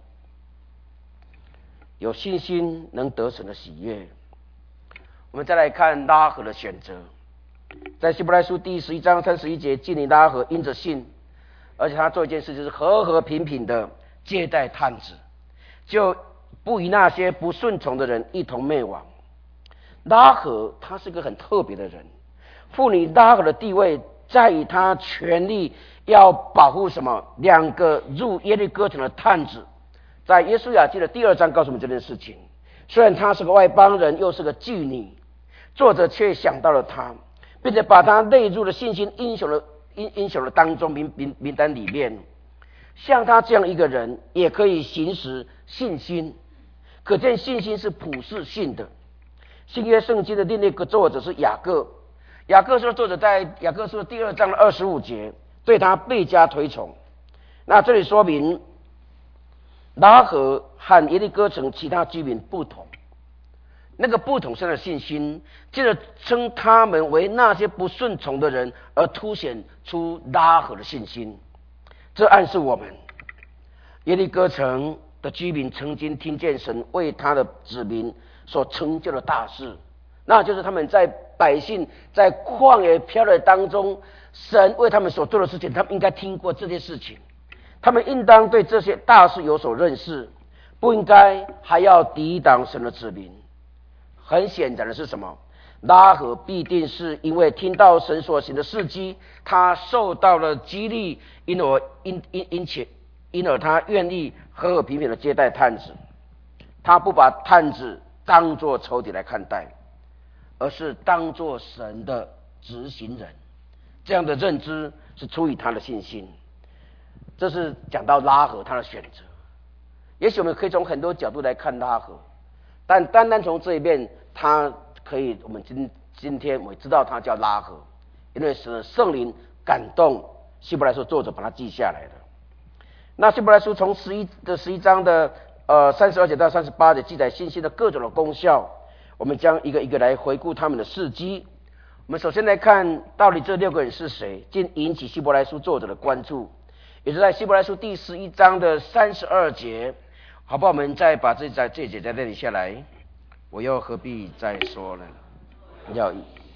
有信心能得神的喜悦。我们再来看拉合的选择，在希伯来书第11章31节，记念拉合因着信，而且他做一件事，就是和和平平的接待探子，就不与那些不顺从的人一同灭亡。拉合他是个很特别的人，妇女拉合的地位在于他全力要保护什么？2个入耶利哥城的探子，在约书亚记的第2章告诉我们这件事情。虽然他是个外邦人，又是个妓女，作者却想到了他，并且把他列入了信心英雄的当中名单里面。像他这样一个人也可以行使信心，可见信心是普世性的。新约圣经的另一个作者是雅各，雅各书的作者在雅各书的第2章的25节对他倍加推崇。那这里说明拉合和耶利哥城其他居民不同，那个不同是他的信心，接着称他们为那些不顺从的人，而凸显出拉合的信心。这暗示我们，耶利哥城的居民曾经听见神为他的子民所成就的大事，那就是他们在百姓在旷野漂流当中，神为他们所做的事情，他们应该听过这件事情，他们应当对这些大事有所认识，不应该还要抵挡神的子民。很显然的是什么？拉合必定是因为听到神所行的事迹，他受到了激励，因而他愿意和和平平的接待探子。他不把探子当作仇敌来看待，而是当作神的执行人。这样的认知是出于他的信心。这是讲到拉合他的选择。也许我们可以从很多角度来看拉合，但单单从这一面，他可以，我们今天我们知道他叫拉合，因为是圣灵感动希伯来书作者把它记下来的。那希伯来书从11章的32节到38节记载信心的各种的功效，我们将一个一个来回顾他们的事迹。我们首先来看到底这6个人是谁，竟引起希伯来书作者的关注，也是在希伯来书第11章的32节。好不好？我们再把这节在这里下来，我又何必再说了？要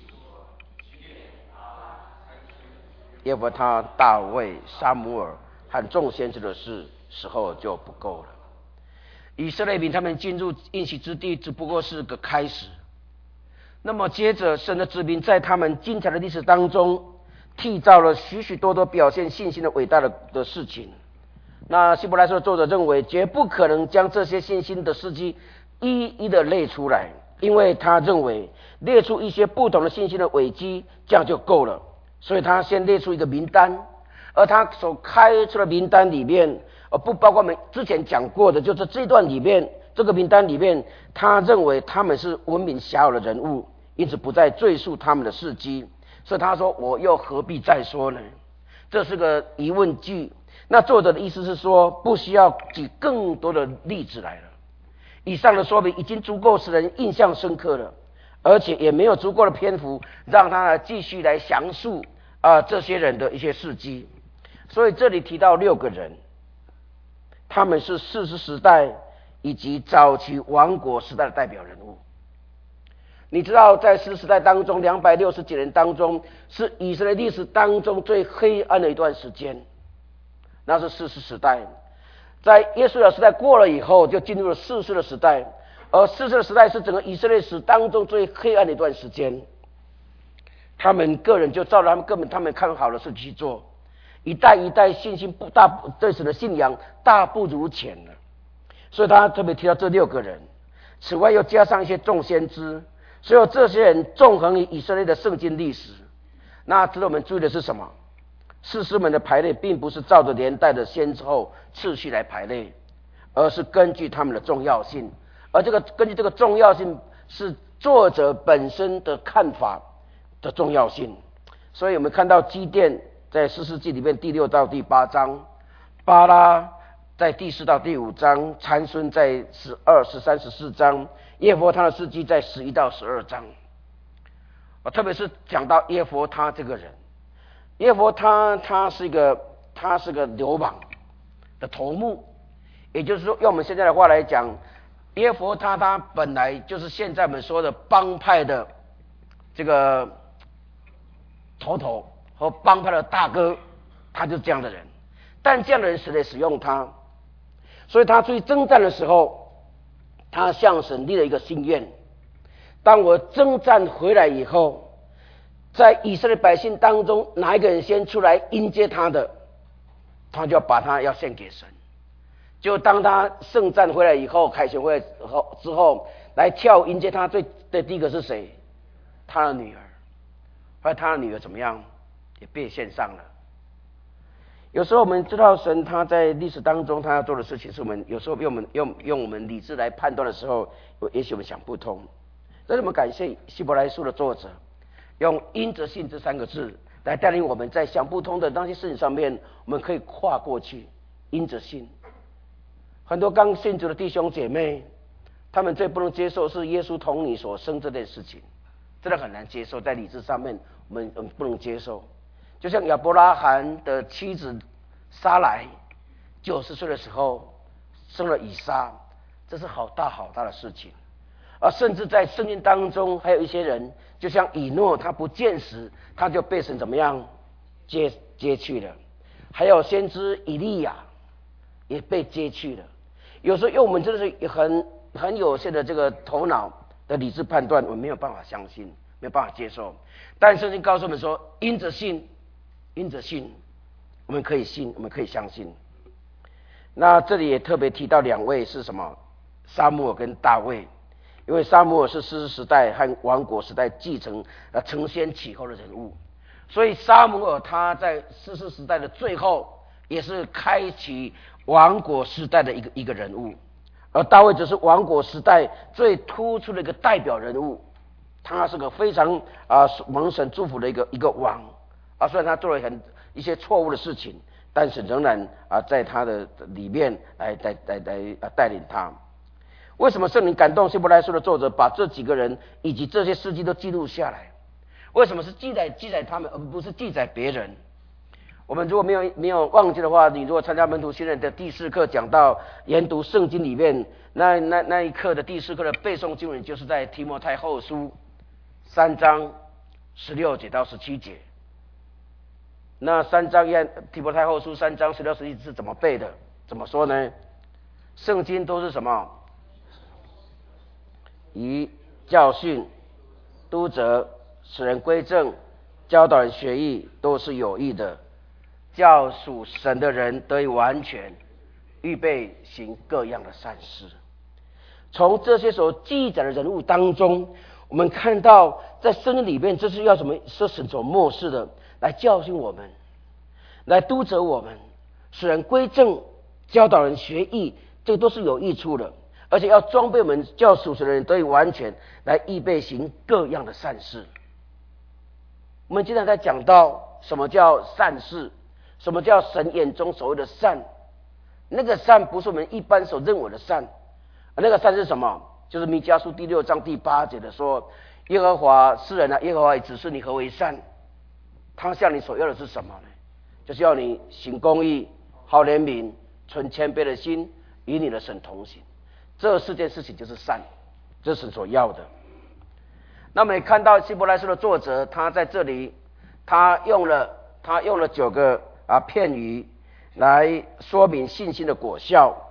耶和他、大卫、撒母耳和众先知的事，时候就不够了。以色列民他们进入应许之地，只不过是个开始。那么接着，神的子民在他们精彩的历史当中，缔造了许许多多表现信心的伟大的事情。那希伯来书的作者认为，绝不可能将这些信心的事迹一一的列出来，因为他认为列出一些不同的信心的危机，这样就够了。所以他先列出一个名单，而他所开出的名单里面，不包括我们之前讲过的，就是这段里面这个名单里面，他认为他们是闻名遐迩的人物，因此不再赘述他们的事迹。所以他说，我又何必再说呢？这是个疑问句。那作者的意思是说，不需要举更多的例子来了，以上的说明已经足够使人印象深刻了，而且也没有足够的篇幅让他继续来详述这些人的一些事迹。所以这里提到6个人，他们是士师时代以及早期王国时代的代表人物。你知道，在士师时代当中260几年当中，是以色列历史当中最黑暗的一段时间，那是士师时代。在约书亚时代过了以后，就进入了士师的时代， 而士师的时代是整个以色列史当中最黑暗的一段时间。他们个人就照着他们看好的事去做，一代一代信心对神的信仰大不如前了。所以他特别提到这6个人，此外又加上一些众先知，所有这些人纵横于以色列的圣经历史。那值得我们注意的是什么？士师们的排列并不是照着年代的先后次序来排列，而是根据他们的重要性，而根据这个重要性是作者本身的看法的重要性。所以我们看到基甸在士师记里面第6到第8章，巴拉在第4到第5章，参孙在12、13、14章，耶弗他的事迹在11到12章。特别是讲到耶弗他这个人，耶弗他是个流氓的头目，也就是说用我们现在的话来讲，耶弗他本来就是现在我们说的帮派的这个头和帮派的大哥，他就是这样的人。但这样的人神来使用他，所以他出去征战的时候，他向神立了一个心愿：当我征战回来以后，在以色列百姓当中哪一个人先出来迎接他的，他就要把他要献给神。就当他圣战回来以后，凯旋回来之后，来跳舞迎接他最的第一个是谁？他的女儿。后来他的女儿怎么样？也被献上了。有时候我们知道神他在历史当中他要做的事情，是我们有时候用我们理智来判断的时候，也许我们想不通。但是我们感谢希伯来书的作者，用因着信这3个字来带领我们在想不通的那些事情上面，我们可以跨过去。因着信，很多刚信主的弟兄姐妹，他们最不能接受是耶稣同你所生这件事情，真的很难接受，在理智上面我们不能接受。就像亚伯拉罕的妻子撒莱90岁的时候生了以撒，这是好大的事情。而甚至在圣经当中还有一些人，就像以诺，他不见时他就被神怎么样接去了。还有先知以利亚也被接去了。有时候因为我们真的是很有限的这个头脑的理智判断，我们没有办法相信，没有办法接受。但圣经告诉我们说，因着信，我们可以信，我们可以相信。那这里也特别提到2位是什么？撒母耳跟大卫。因为撒母耳是士师时代和王国时代继承承先启后的人物，所以撒母耳他在士师时代的最后，也是开启王国时代的一个人物。而大卫只是王国时代最突出的一个代表人物，他是个非常蒙神祝福的一个王。虽然他做了一些错误的事情，但是仍然在他的里面来带领他。为什么圣灵感动希伯来书的作者把这几个人以及这些事迹都记录下来？为什么是记载他们，而不是记载别人？我们如果没有忘记的话，你如果参加门徒训练的第4课讲到研读圣经里面，那一课的第4课的背诵经文，就是在提摩太后书3章16节到17节。那提摩太后书3章16、17是怎么背的？怎么说呢？圣经都是什么？以教训、督责、使人归正、教导人学义，都是有益的，叫属神的人得以完全，预备行各样的善事。从这些所记载的人物当中，我们看到在圣经里面，这是要什么？是神所漠视的，来教训我们，来督责我们，使人归正，教导人学义，这都是有益处的。而且要装备我们，叫属神的人得以完全，来预备行各样的善事。我们经常在讲到什么叫善事，什么叫神眼中所谓的善。那个善不是我们一般所认为的善，那个善是什么？就是弥迦书第6章第8节的说，耶和华是人耶和华也指示你何为善。他向你所要的是什么呢？就是要你行公义，好怜悯，存谦卑的心，与你的神同行。这4件事情就是善，这是神所要的。那么也看到希伯来书的作者，他在这里他用了9个片语来说明信心的果效，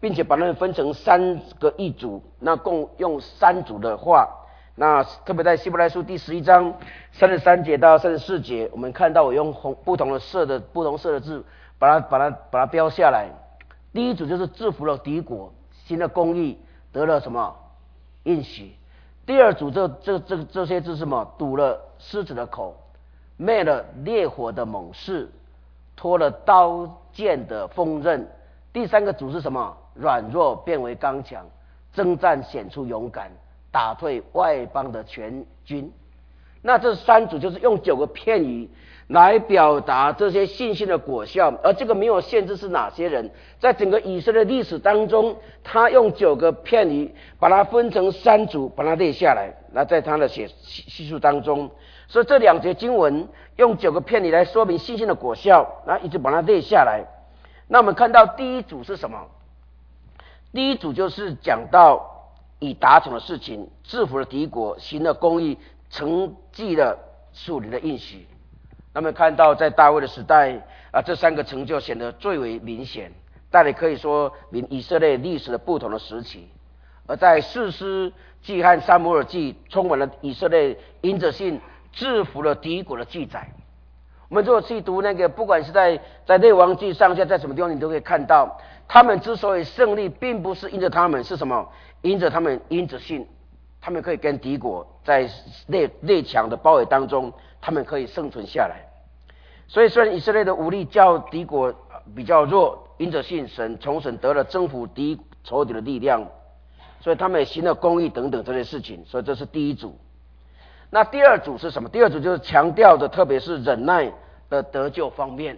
并且把它们分成3个一组，那共用3组的话，那特别在希伯来书第11章33节到34节，我们看到我用不同色的字把它标下来。第一组就是制服了敌国，行了公义，得了什么应许。第二组这些字是什么？堵了狮子的口，灭了烈火的猛士，脱了刀剑的锋刃。第3个组是什么？软弱变为刚强，征战显出勇敢，打退外邦的全军。那这3组就是用9个片语来表达这些信心的果效，而这个没有限制是哪些人。在整个以色列历史当中，他用9个片语把它分成3组，把它列下来。那在他的叙述当中，所以这2节经文用9个片语来说明信心的果效，然后一直把它列下来。那我们看到第一组是什么？第一组就是讲到已达成的事情，制服了敌国，行了公义，承继了属灵的应许。那么看到在大卫的时代这3个成就显得最为明显，但也可以说明以色列历史的不同的时期。而在士师记和撒母耳记充满了以色列因着信制服了敌国的记载。我们如果去读那个，不管是在列王记上下，在什么地方你都可以看到，他们之所以胜利，并不是因着他们，是什么？因着信，他们可以跟敌国在列强的包围当中，他们可以生存下来。所以虽然以色列的武力较敌国比较弱，因着信从神得了征服仇敌的力量，所以他们也行了公义等等这些事情。所以这是第一组。那第二组是什么？第二组就是强调的，特别是忍耐的得救方面。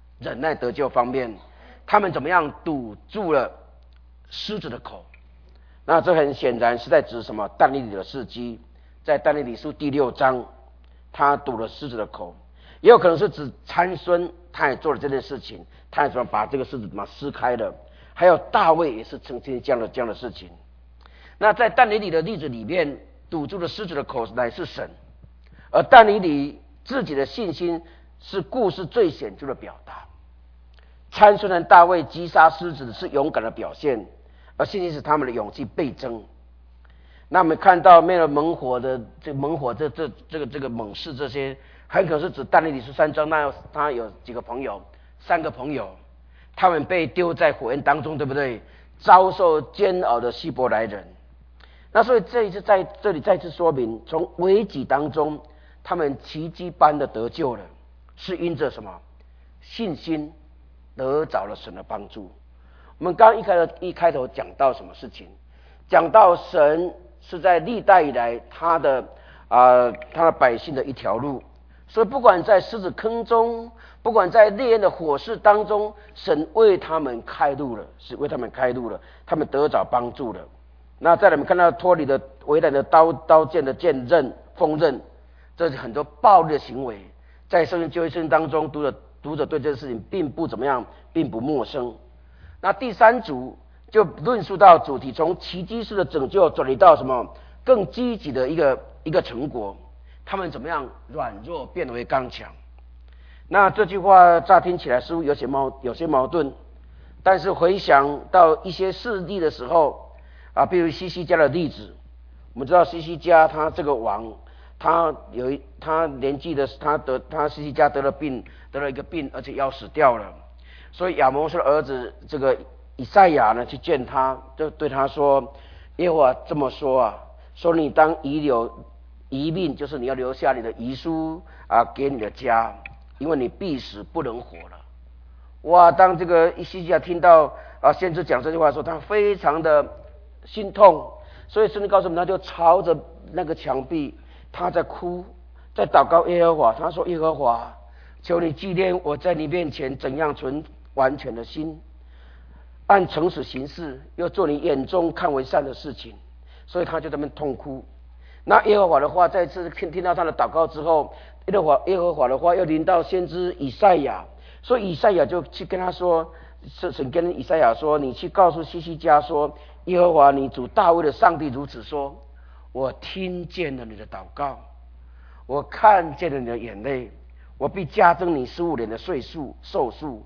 他们怎么样堵住了狮子的口？那这很显然是在指什么？但以理的事迹，在但以理书第6章，他堵了狮子的口。也有可能是指参孙，他也做了这件事情，他也怎么把这个狮子撕开了。还有大卫也是曾经这样的事情。那在但以理的例子里面，堵住了狮子的口乃是神，而但以理自己的信心是故事最显著的表达。参孙和大卫击杀狮子是勇敢的表现，而信心使他们的勇气倍增。那我们看到没有猛火的这个猛士，这些很可能是指但以理书3章，那他有几个朋友，3个朋友，他们被丢在火焰当中，对不对？遭受煎熬的希伯来人。那所以这一次在这里再次说明，从危急当中，他们奇迹般的得救了，是因着什么？信心得着了神的帮助。我们刚一开头讲到什么事情？讲到神是在历代以来他的百姓的一条路，所以不管在狮子坑中，不管在烈焰的火势当中，神为他们开路了，他们得着帮助了。那再来我们看到脱离了为难的刀剑的锋刃，这是很多暴力的行为，在圣经旧约圣经当中，读者对这件事情并不陌生。那第3组就论述到主题，从奇迹式的拯救转移到什么更积极的一个成果，他们怎么样软弱变为刚强。那这句话乍听起来似乎有些矛盾，但是回想到一些事例的时候比如西西家的例子，我们知道西西家他这个王，他年纪的他西西家得了一个病，而且要死掉了。所以亚摩斯的儿子这个以赛亚呢去见他，就对他说，耶和华这么说说你当遗命，就是你要留下你的遗书给你的家，因为你必死不能活了。哇！当这个西西家听到先知讲这句话的时候，他非常的心痛，所以圣经告诉我们，他就朝着那个墙壁，他在哭，在祷告耶和华。他说：耶和华，求你纪念我在你面前怎样存完全的心，按诚实行事，又做你眼中看为善的事情。所以他就在那边痛哭。那耶和华的话再次听到他的祷告之后，耶和华的话又临到先知以赛亚，所以以赛亚就去跟他说，神跟以赛亚说，你去告诉西西家说，耶和华你主大卫的上帝如此说，我听见了你的祷告，我看见了你的眼泪，我必加增你15年的寿数，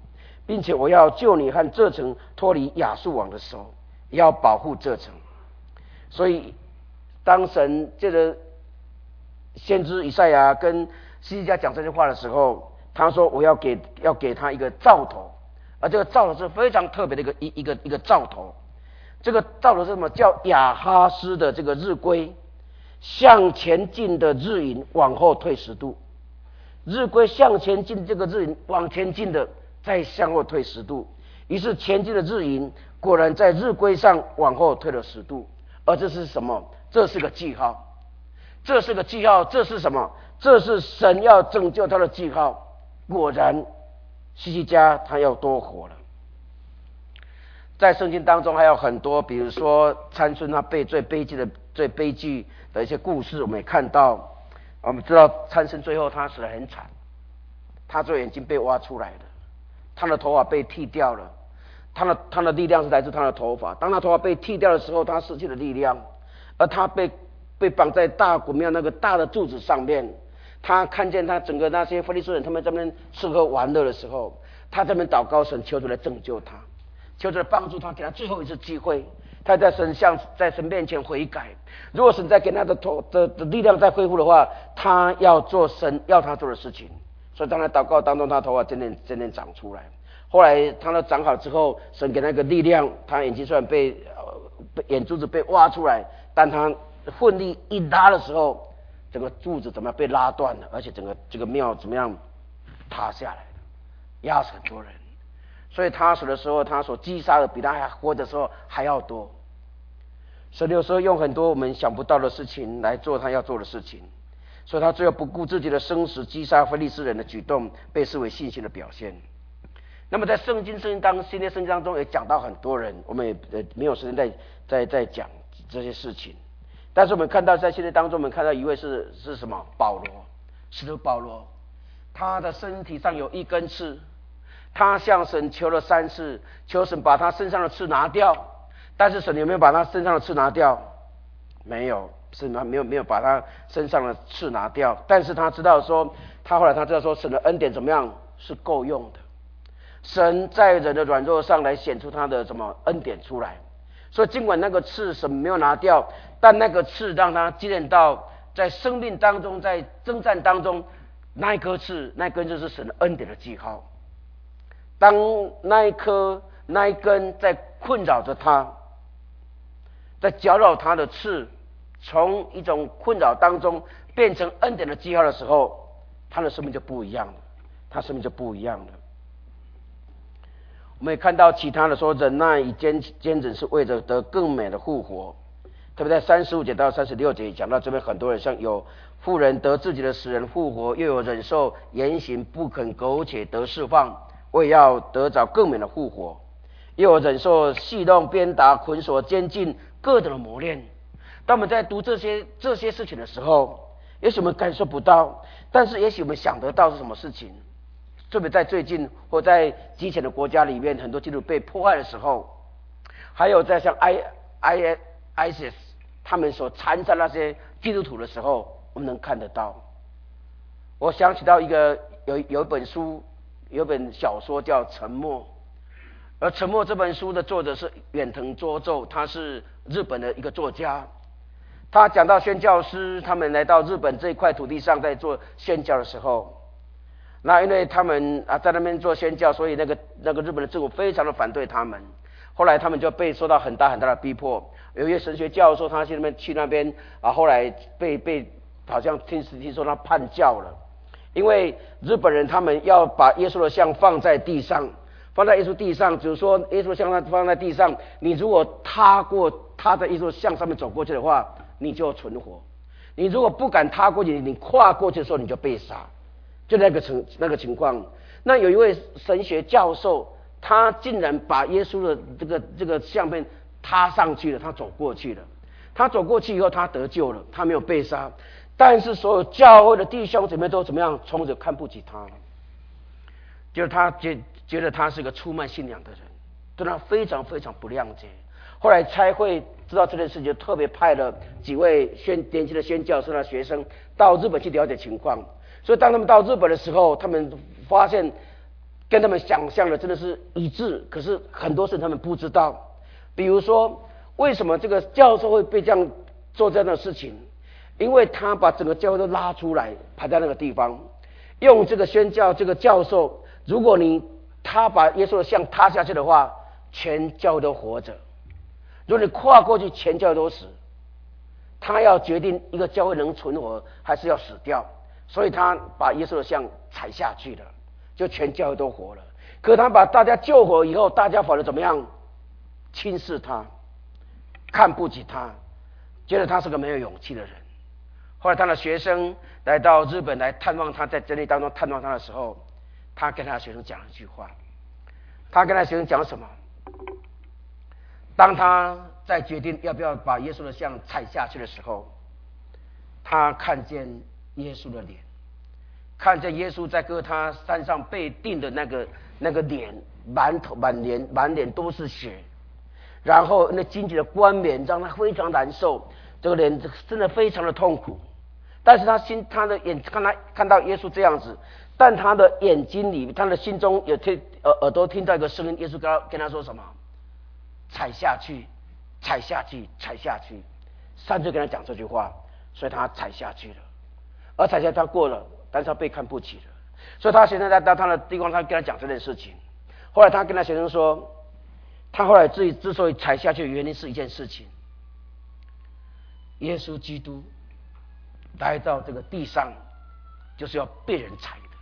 并且我要救你和这城脱离亚述王的手，也要保护这城。所以当神借着先知以赛亚跟希西家讲这句话的时候，他说我要给他一个兆头，而这个兆头是非常特别的一个兆头。这个兆头是什么？叫亚哈斯的这个日晷向前进的日影往后退10度，日晷向前进，这个日影往前进的再向后退10度，于是前进的日影果然在日晷上往后退了10度。而这是什么？这是个记号，这是个记号。这是什么？这是神要拯救他的记号。果然希西家他要多活了。在圣经当中还有很多，比如说参孙他被最悲剧的一些故事，我们也看到。我们知道参孙最后他死得很惨，他左眼睛被挖出来了，他的头发被剃掉了，他的力量是来自他的头发。当他头发被剃掉的时候，他失去了力量，而他被绑在大古庙那个大的柱子上面。他看见他整个那些非利士人他们在那边吃喝玩乐的时候，他在那边祷告神，求主来拯救他，求主来帮助他，给他最后一次机会。他在神面前悔改，如果神再给他的力量再恢复的话，他要做神要他做的事情。所以当他祷告当中，他头发渐渐长出来。后来他都长好之后，神给他一个力量，他眼睛虽然被眼珠子被挖出来，但他奋力一拉的时候，整个柱子怎么样被拉断了，而且整个这个庙怎么样塌下来了，压死很多人。所以他死的时候，他所击杀的比他还活的时候还要多。神有时候用很多我们想不到的事情来做他要做的事情，所以他最后不顾自己的生死击杀非利士人的举动，被视为信心的表现。那么在新约圣经当中也讲到很多人，我们也没有时间再讲这些事情。但是我们看到在新约当中，我们看到一位是什么？使徒保罗，他的身体上有一根刺，他向神求了3次，求神把他身上的刺拿掉。但是神有没有把他身上的刺拿掉？没有，是没有把他身上的刺拿掉。但是他知道说，后来他知道说，神的恩典怎么样是够用的。神在人的软弱上来显出他的什么恩典出来。所以尽管那个刺神没有拿掉，但那个刺让他经验到，在生命当中，在征战当中，那一根就是神的恩典的记号。当那一根在困扰着他，在搅扰他的刺，从一种困扰当中变成恩典的记号的时候，他的生命就不一样了。我们也看到其他的说，忍耐与坚忍是为着得更美的复活。特别在35节到36节讲到这边，很多人像有妇人得自己的死人复活，又有忍受言行不肯苟且得释放，为要得着更美的复活，又有忍受戏弄鞭打捆锁监禁各等的磨练。当我们在读这些事情的时候，也许我们感受不到，但是也许我们想得到是什么事情。特别在最近或在之前的国家里面，很多基督徒被迫害的时候，还有在像 ISIS 他们所残杀那些基督徒的时候，我们能看得到。我想起到有一本书，有一本小说叫《沉默》，而《沉默》这本书的作者是远藤周作，他是日本的一个作家。他讲到宣教师他们来到日本这一块土地上在做宣教的时候，那因为他们在那边做宣教，所以那个日本的政府非常的反对他们。后来他们就被受到很大的逼迫。有一位神学教授，他去那边后来被好像听说他叛教了，因为日本人他们要把耶稣的像放在地上，放在耶稣地上，就是说耶稣的像放在地上，你如果踏过他的耶稣像上面走过去的话，你就存活；你如果不敢踏过去，你跨过去的时候你就被杀。就那个情况。那有一位神学教授，他竟然把耶稣的这个像片踏上去了，他走过去了。他走过去以后，他得救了，他没有被杀。但是所有教会的弟兄姊妹都怎么样？从此看不起他了，就是他觉得他是个出卖信仰的人，对他非常非常不谅解。后来差会知道这件事情，就特别派了几位年轻的宣教士的学生到日本去了解情况。所以当他们到日本的时候，他们发现跟他们想象的真的是一致，可是很多事他们不知道。比如说，为什么这个教授会被这样做这样的事情？因为他把整个教会都拉出来，排在那个地方，用这个宣教这个教授，如果他把耶稣的像塌下去的话，全教会都活着；如果你跨过去，全教会都死。他要决定一个教会能存活还是要死掉，所以他把耶稣的像踩下去了，就全教会都活了。可他把大家救活以后，大家反而怎么样？轻视他，看不起他，觉得他是个没有勇气的人。后来他的学生来到日本来探望他，在真理当中探望他的时候，他跟他的学生讲了一句话。他跟他的学生讲什么？当他在决定要不要把耶稣的像踩下去的时候，他看见耶稣的脸，看见耶稣在哥他山上被钉的那个脸，满脸都是血，然后那荆棘的冠冕让他非常难受，这个脸真的非常的痛苦。但是他的眼看到耶稣这样子，但他的眼睛里，他的心中有耳朵听到一个声音，耶稣跟他说什么？踩下去，踩下去，踩下去，3次跟他讲这句话，所以他踩下去了。而踩下去他过了，但是他被看不起了，所以他现在在他的地方，他跟他讲这件事情。后来他跟他学生说，他后来自己之所以踩下去的原因是一件事情：耶稣基督来到这个地上，就是要被人踩的。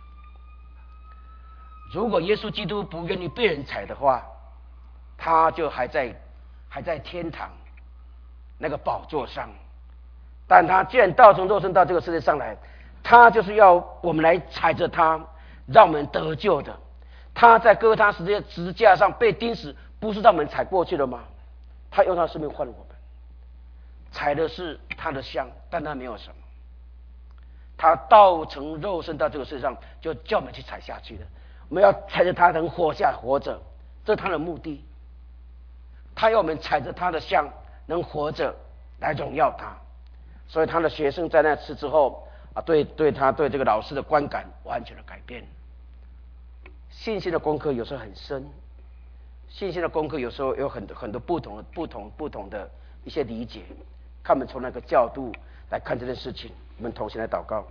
如果耶稣基督不愿意被人踩的话，他就还在天堂那个宝座上。但他既然从肉身到这个世界上来，他就是要我们来踩着他，让我们得救的。他在哥他十字架上被钉死，不是让我们踩过去了吗？他用他的生命换了我们，踩的是他的像，但他没有什么。他道成肉身到这个世界上，就叫我们去踩下去的。我们要踩着他能活着，这是他的目的。他要我们踩着他的像能活着来荣耀他。所以他的学生在那次之后对他对这个老师的观感完全的改变。信心的功课有时候很深，信心的功课有时候有很多不同的一些理解，看我们从那个角度来看这件事情。我们同心来祷告。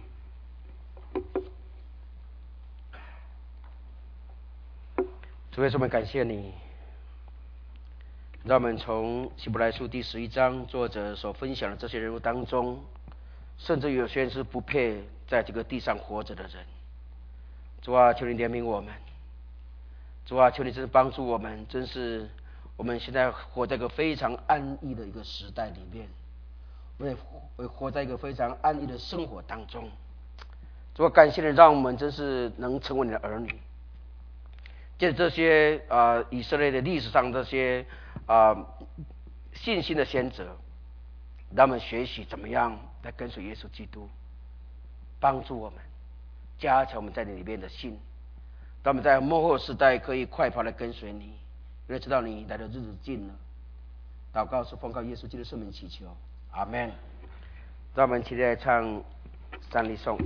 主耶稣，我们感谢你，让我们从希伯来书第11章作者所分享的这些人物当中，甚至有些人是不配在这个地上活着的人。主啊，求你怜悯我们。主啊，求你真是帮助我们，真是我们现在活在一个非常安逸的一个时代里面，我们也活在一个非常安逸的生活当中。主啊，感谢你让我们真是能成为你的儿女。借着这些以色列的历史上这些信心的先哲，让我们学习怎么样来跟随耶稣基督，帮助我们加强我们在你里面的信，让我们在末后时代可以快跑来跟随你，因为知道你来的日子近了。祷告是奉靠耶稣基督圣名祈求，阿们。让我们起来唱三礼颂。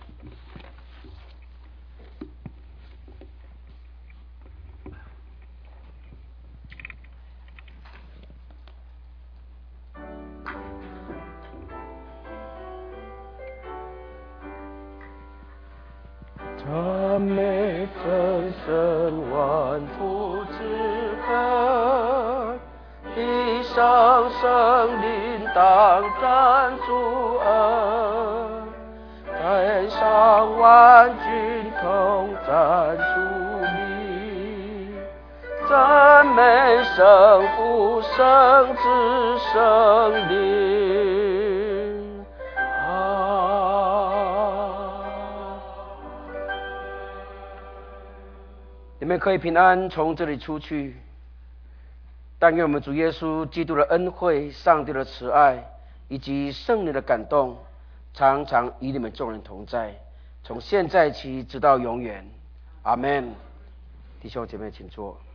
赞美真神万福之恩，地上生灵当赞主恩，天上万军同赞主名，赞美圣父圣子圣灵。 你们可以平安从这里出去，但愿我们主耶稣基督的恩惠、上帝的慈爱以及圣灵的感动，常常与你们众人同在，从现在起直到永远。阿们。弟兄姐妹请坐。